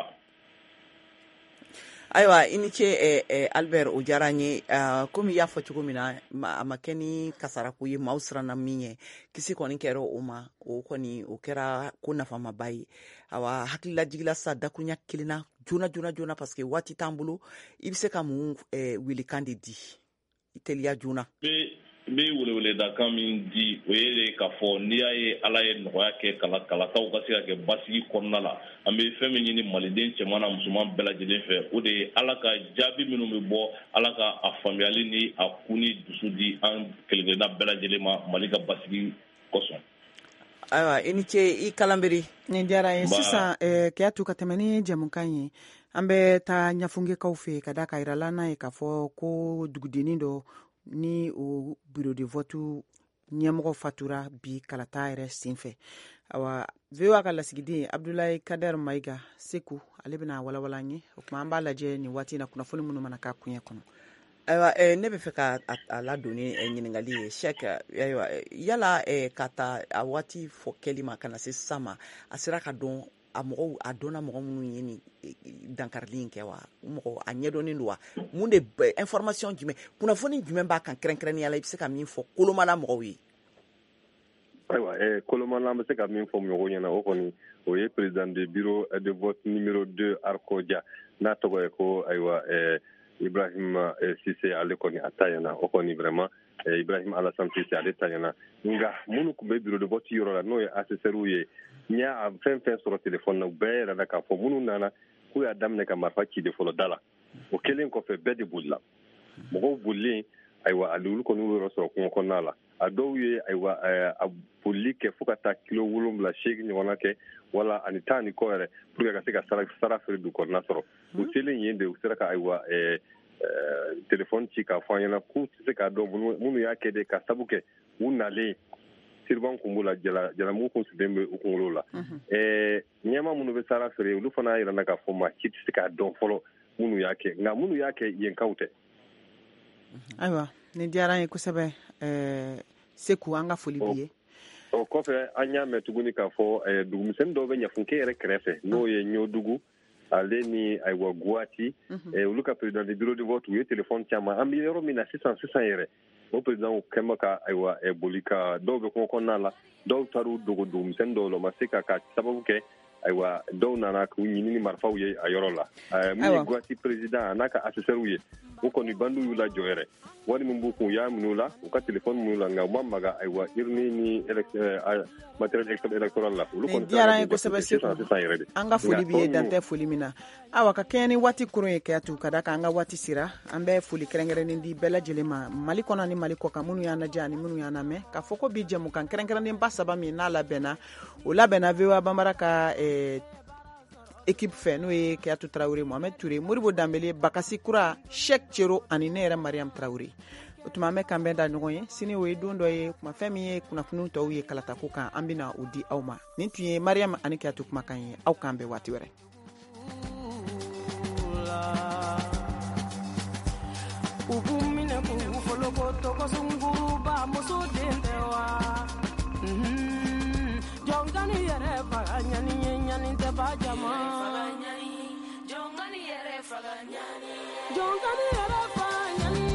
Ayiwa i ni ce eh, eh, Albert o diyara n ye uh, komi i y'a fɔ cogo min na ma, a ma kɛ ni kasarako ye maaw siranna min ye kisi kɔni kɛra o ma o kɔni o kɛra ko nafamaba ye awa hakililajigila sa dakuruɲa kelen na joona joona joona parce que waati t'an bolo i bɛ se ka mun eh, welekan de di i teliya joona. N bɛ weleweledakan min di o ye k'a fɔ n'i y'a ye Ala ye nɔgɔya kɛ kala kalataw ka se ka kɛ basigi kɔnɔna la an bɛ fɛn min ɲini maliden cɛman na musoman bɛɛ lajɛlen fɛ o de ye Ala ka jaabi minnu bɛ bɔ Ala ka a faamuyali ni a kun ni dusu di an kelenkelenna bɛɛ lajɛlen ma Mali ka basigi kosɔn. Ayiwa i ni ce i Kalanbiri. Nin diyara n ye sisan Keyatu ka tɛmɛ ni jɛmukan ye an bɛ taa ɲɛfungekaw fɛ ka da ka yirala n'a ye k'a fɔ ko dugudennin dɔ ni o bureau de vote ɲɛmɔgɔ fatura bi kalata yɛrɛ senfɛ awa V O A ka lasigiden Abdulayi Kader Mayiga Seku ale bɛna walawala an ye o tuma an b'a lajɛ nin waati na kunnafoni minnu mana k'a kuɲɛ kɔnɔ. Ayiwa eh, ne bɛ fɛ ka a ladonni eh, ɲininkali ye Sheikh ayiwa yala eh, ka taa a waati fɔ kɛli ma ka na se sisan ma a sera ka dɔn a mɔgɔw a dɔnna mɔgɔ minnu ye nin dankarili in kɛ wa mɔgɔ a ɲɛdɔnnen don wa mun de information jumɛn kunnafoni jumɛn b'a kan kɛrɛnkɛrɛnnenya la i bɛ se ka min fɔ kolomana mɔgɔw ye. Ayiwa eh, kolomana an bɛ se ka min fɔ mɔgɔw ɲɛna o kɔni o ye président de bureau de vote numéro deux Arko Dia n'a tɔgɔ ye ko ayiwa eh, Ibrahim eh, Sise ale kɔni a ta ɲɛna o kɔni vraiment eh, Ibrahim Alassane Sise ale ta ɲɛna nka minnu tun bɛ bureau de vote yɔrɔ la n'o ye assesseurs ye n y'a fɛn fɛn sɔrɔ téléphone na u bɛɛ yɛrɛ la k'a fɔ minnu nana k'u y'a daminɛ ka marifa ci de fɔlɔ da la o kɛlen kɔfɛ bɛɛ de bolila mɔgɔw bolilen ayiwa ale olu kɔni y'u yɔrɔ sɔrɔ kungo kɔnɔna la a dɔw ye ayiwa a bolili kɛ fo ka taa kilo wolonwula seegin ɲɔgɔnna kɛ wala ani tan ani kɔ yɛrɛ pour que ka se ka sara sara feere du kɔnɔna sɔrɔ u selen yen de u sera ka ayiwa téléphone ci k'a fɔ an ɲɛna k'u tɛ se k'a dɔn minnu y'a kɛ de ka sabu kɛ u nalen siriban kun b'u la jalamugu kun sigilen bɛ u kunkolo la ɲɛma minnu bɛ sara feere olu fana y'a yirana k'a fɔ maa si tɛ se k'a dɔn fɔlɔ minnu y'a kɛ nka minnu y'a kɛ yenkaw tɛ. Ayiwa nin diyara n ye kosɛbɛ Seku an ka foli b'i ye. O kɔfɛ an y'a mɛn tuguni k'a fɔ dugumisɛnnin dɔw bɛ ɲafunke yɛrɛ kɛrɛfɛ n'o ye ɲɔdugu ale ni ayiwa Guwati olu ka président de bureau de vote u ye téléphone caman an bɛ yɔrɔ min na sisan sisan yɛrɛ o président kɛn bɛ ka ayiwa boli ka dɔw bɛ kungo kɔnɔna la dɔw taar'u dogo dugumisɛnnin dɔw la u ma se ka ka sababu kɛ ayiwa dɔw nana k'u ɲini ni marifaw ye a yɔrɔ la min ye guwasi président n'a ka assesseur ye u kɔni bandu y'u la jɔ yɛrɛ wari min b'u kun u y'a minɛ la u ka telefɔni minɛ la nka u ma maga ayiwa urne ni matériel électoral la olu kɔni diyara ye kosɛbɛ Seku an ka foli b'i ye dantɛ foli min na awa ka kɛɲɛ ni waati kurun ye kɛyatu ka da kan an ka waati sera an bɛ foli kɛrɛnkɛrɛnnen di bɛɛ lajɛlen ma Mali kɔnɔ ni Mali kɔ kan minnu y'an lajɛ ani minnu y'an lamɛn ka fɔ ko bi jɛmukan kɛrɛnkɛrɛnnen ba saba min n'a labɛnna o labɛnna V O A Banbara ka eh, équipe fɛ n'o ye Keyatu Tarawele, Mohamed Touré, Moribo Dambele, Bakasi Kura, Cheikh Cero ani ne yɛrɛ Mariam Tarawele. O tuma an bɛ kan bɛn da ɲɔgɔn ye sini o ye don dɔ ye kuma fɛn min ye kunnafoniw tɔw ye kalatako kan an bɛna o di aw ma nin tun ye Mariam ani Keyatu kumakan ye aw kan bɛn waati wɛrɛ. Jongani yere faga nyani nyani te bajama Jongani yere faga nyani Jongani yere faga nyani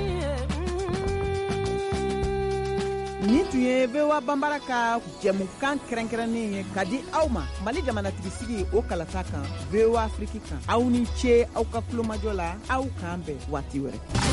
Ni tun ye V O A Banbara ka jɛmukan kɛrɛnkɛrɛnnen ye ka di aw ma Mali jamanatigi sigi o kalata kan V O A Afrique kan aw ni ce aw ka kulomajɔ la aw kan bɛn waati wɛrɛ.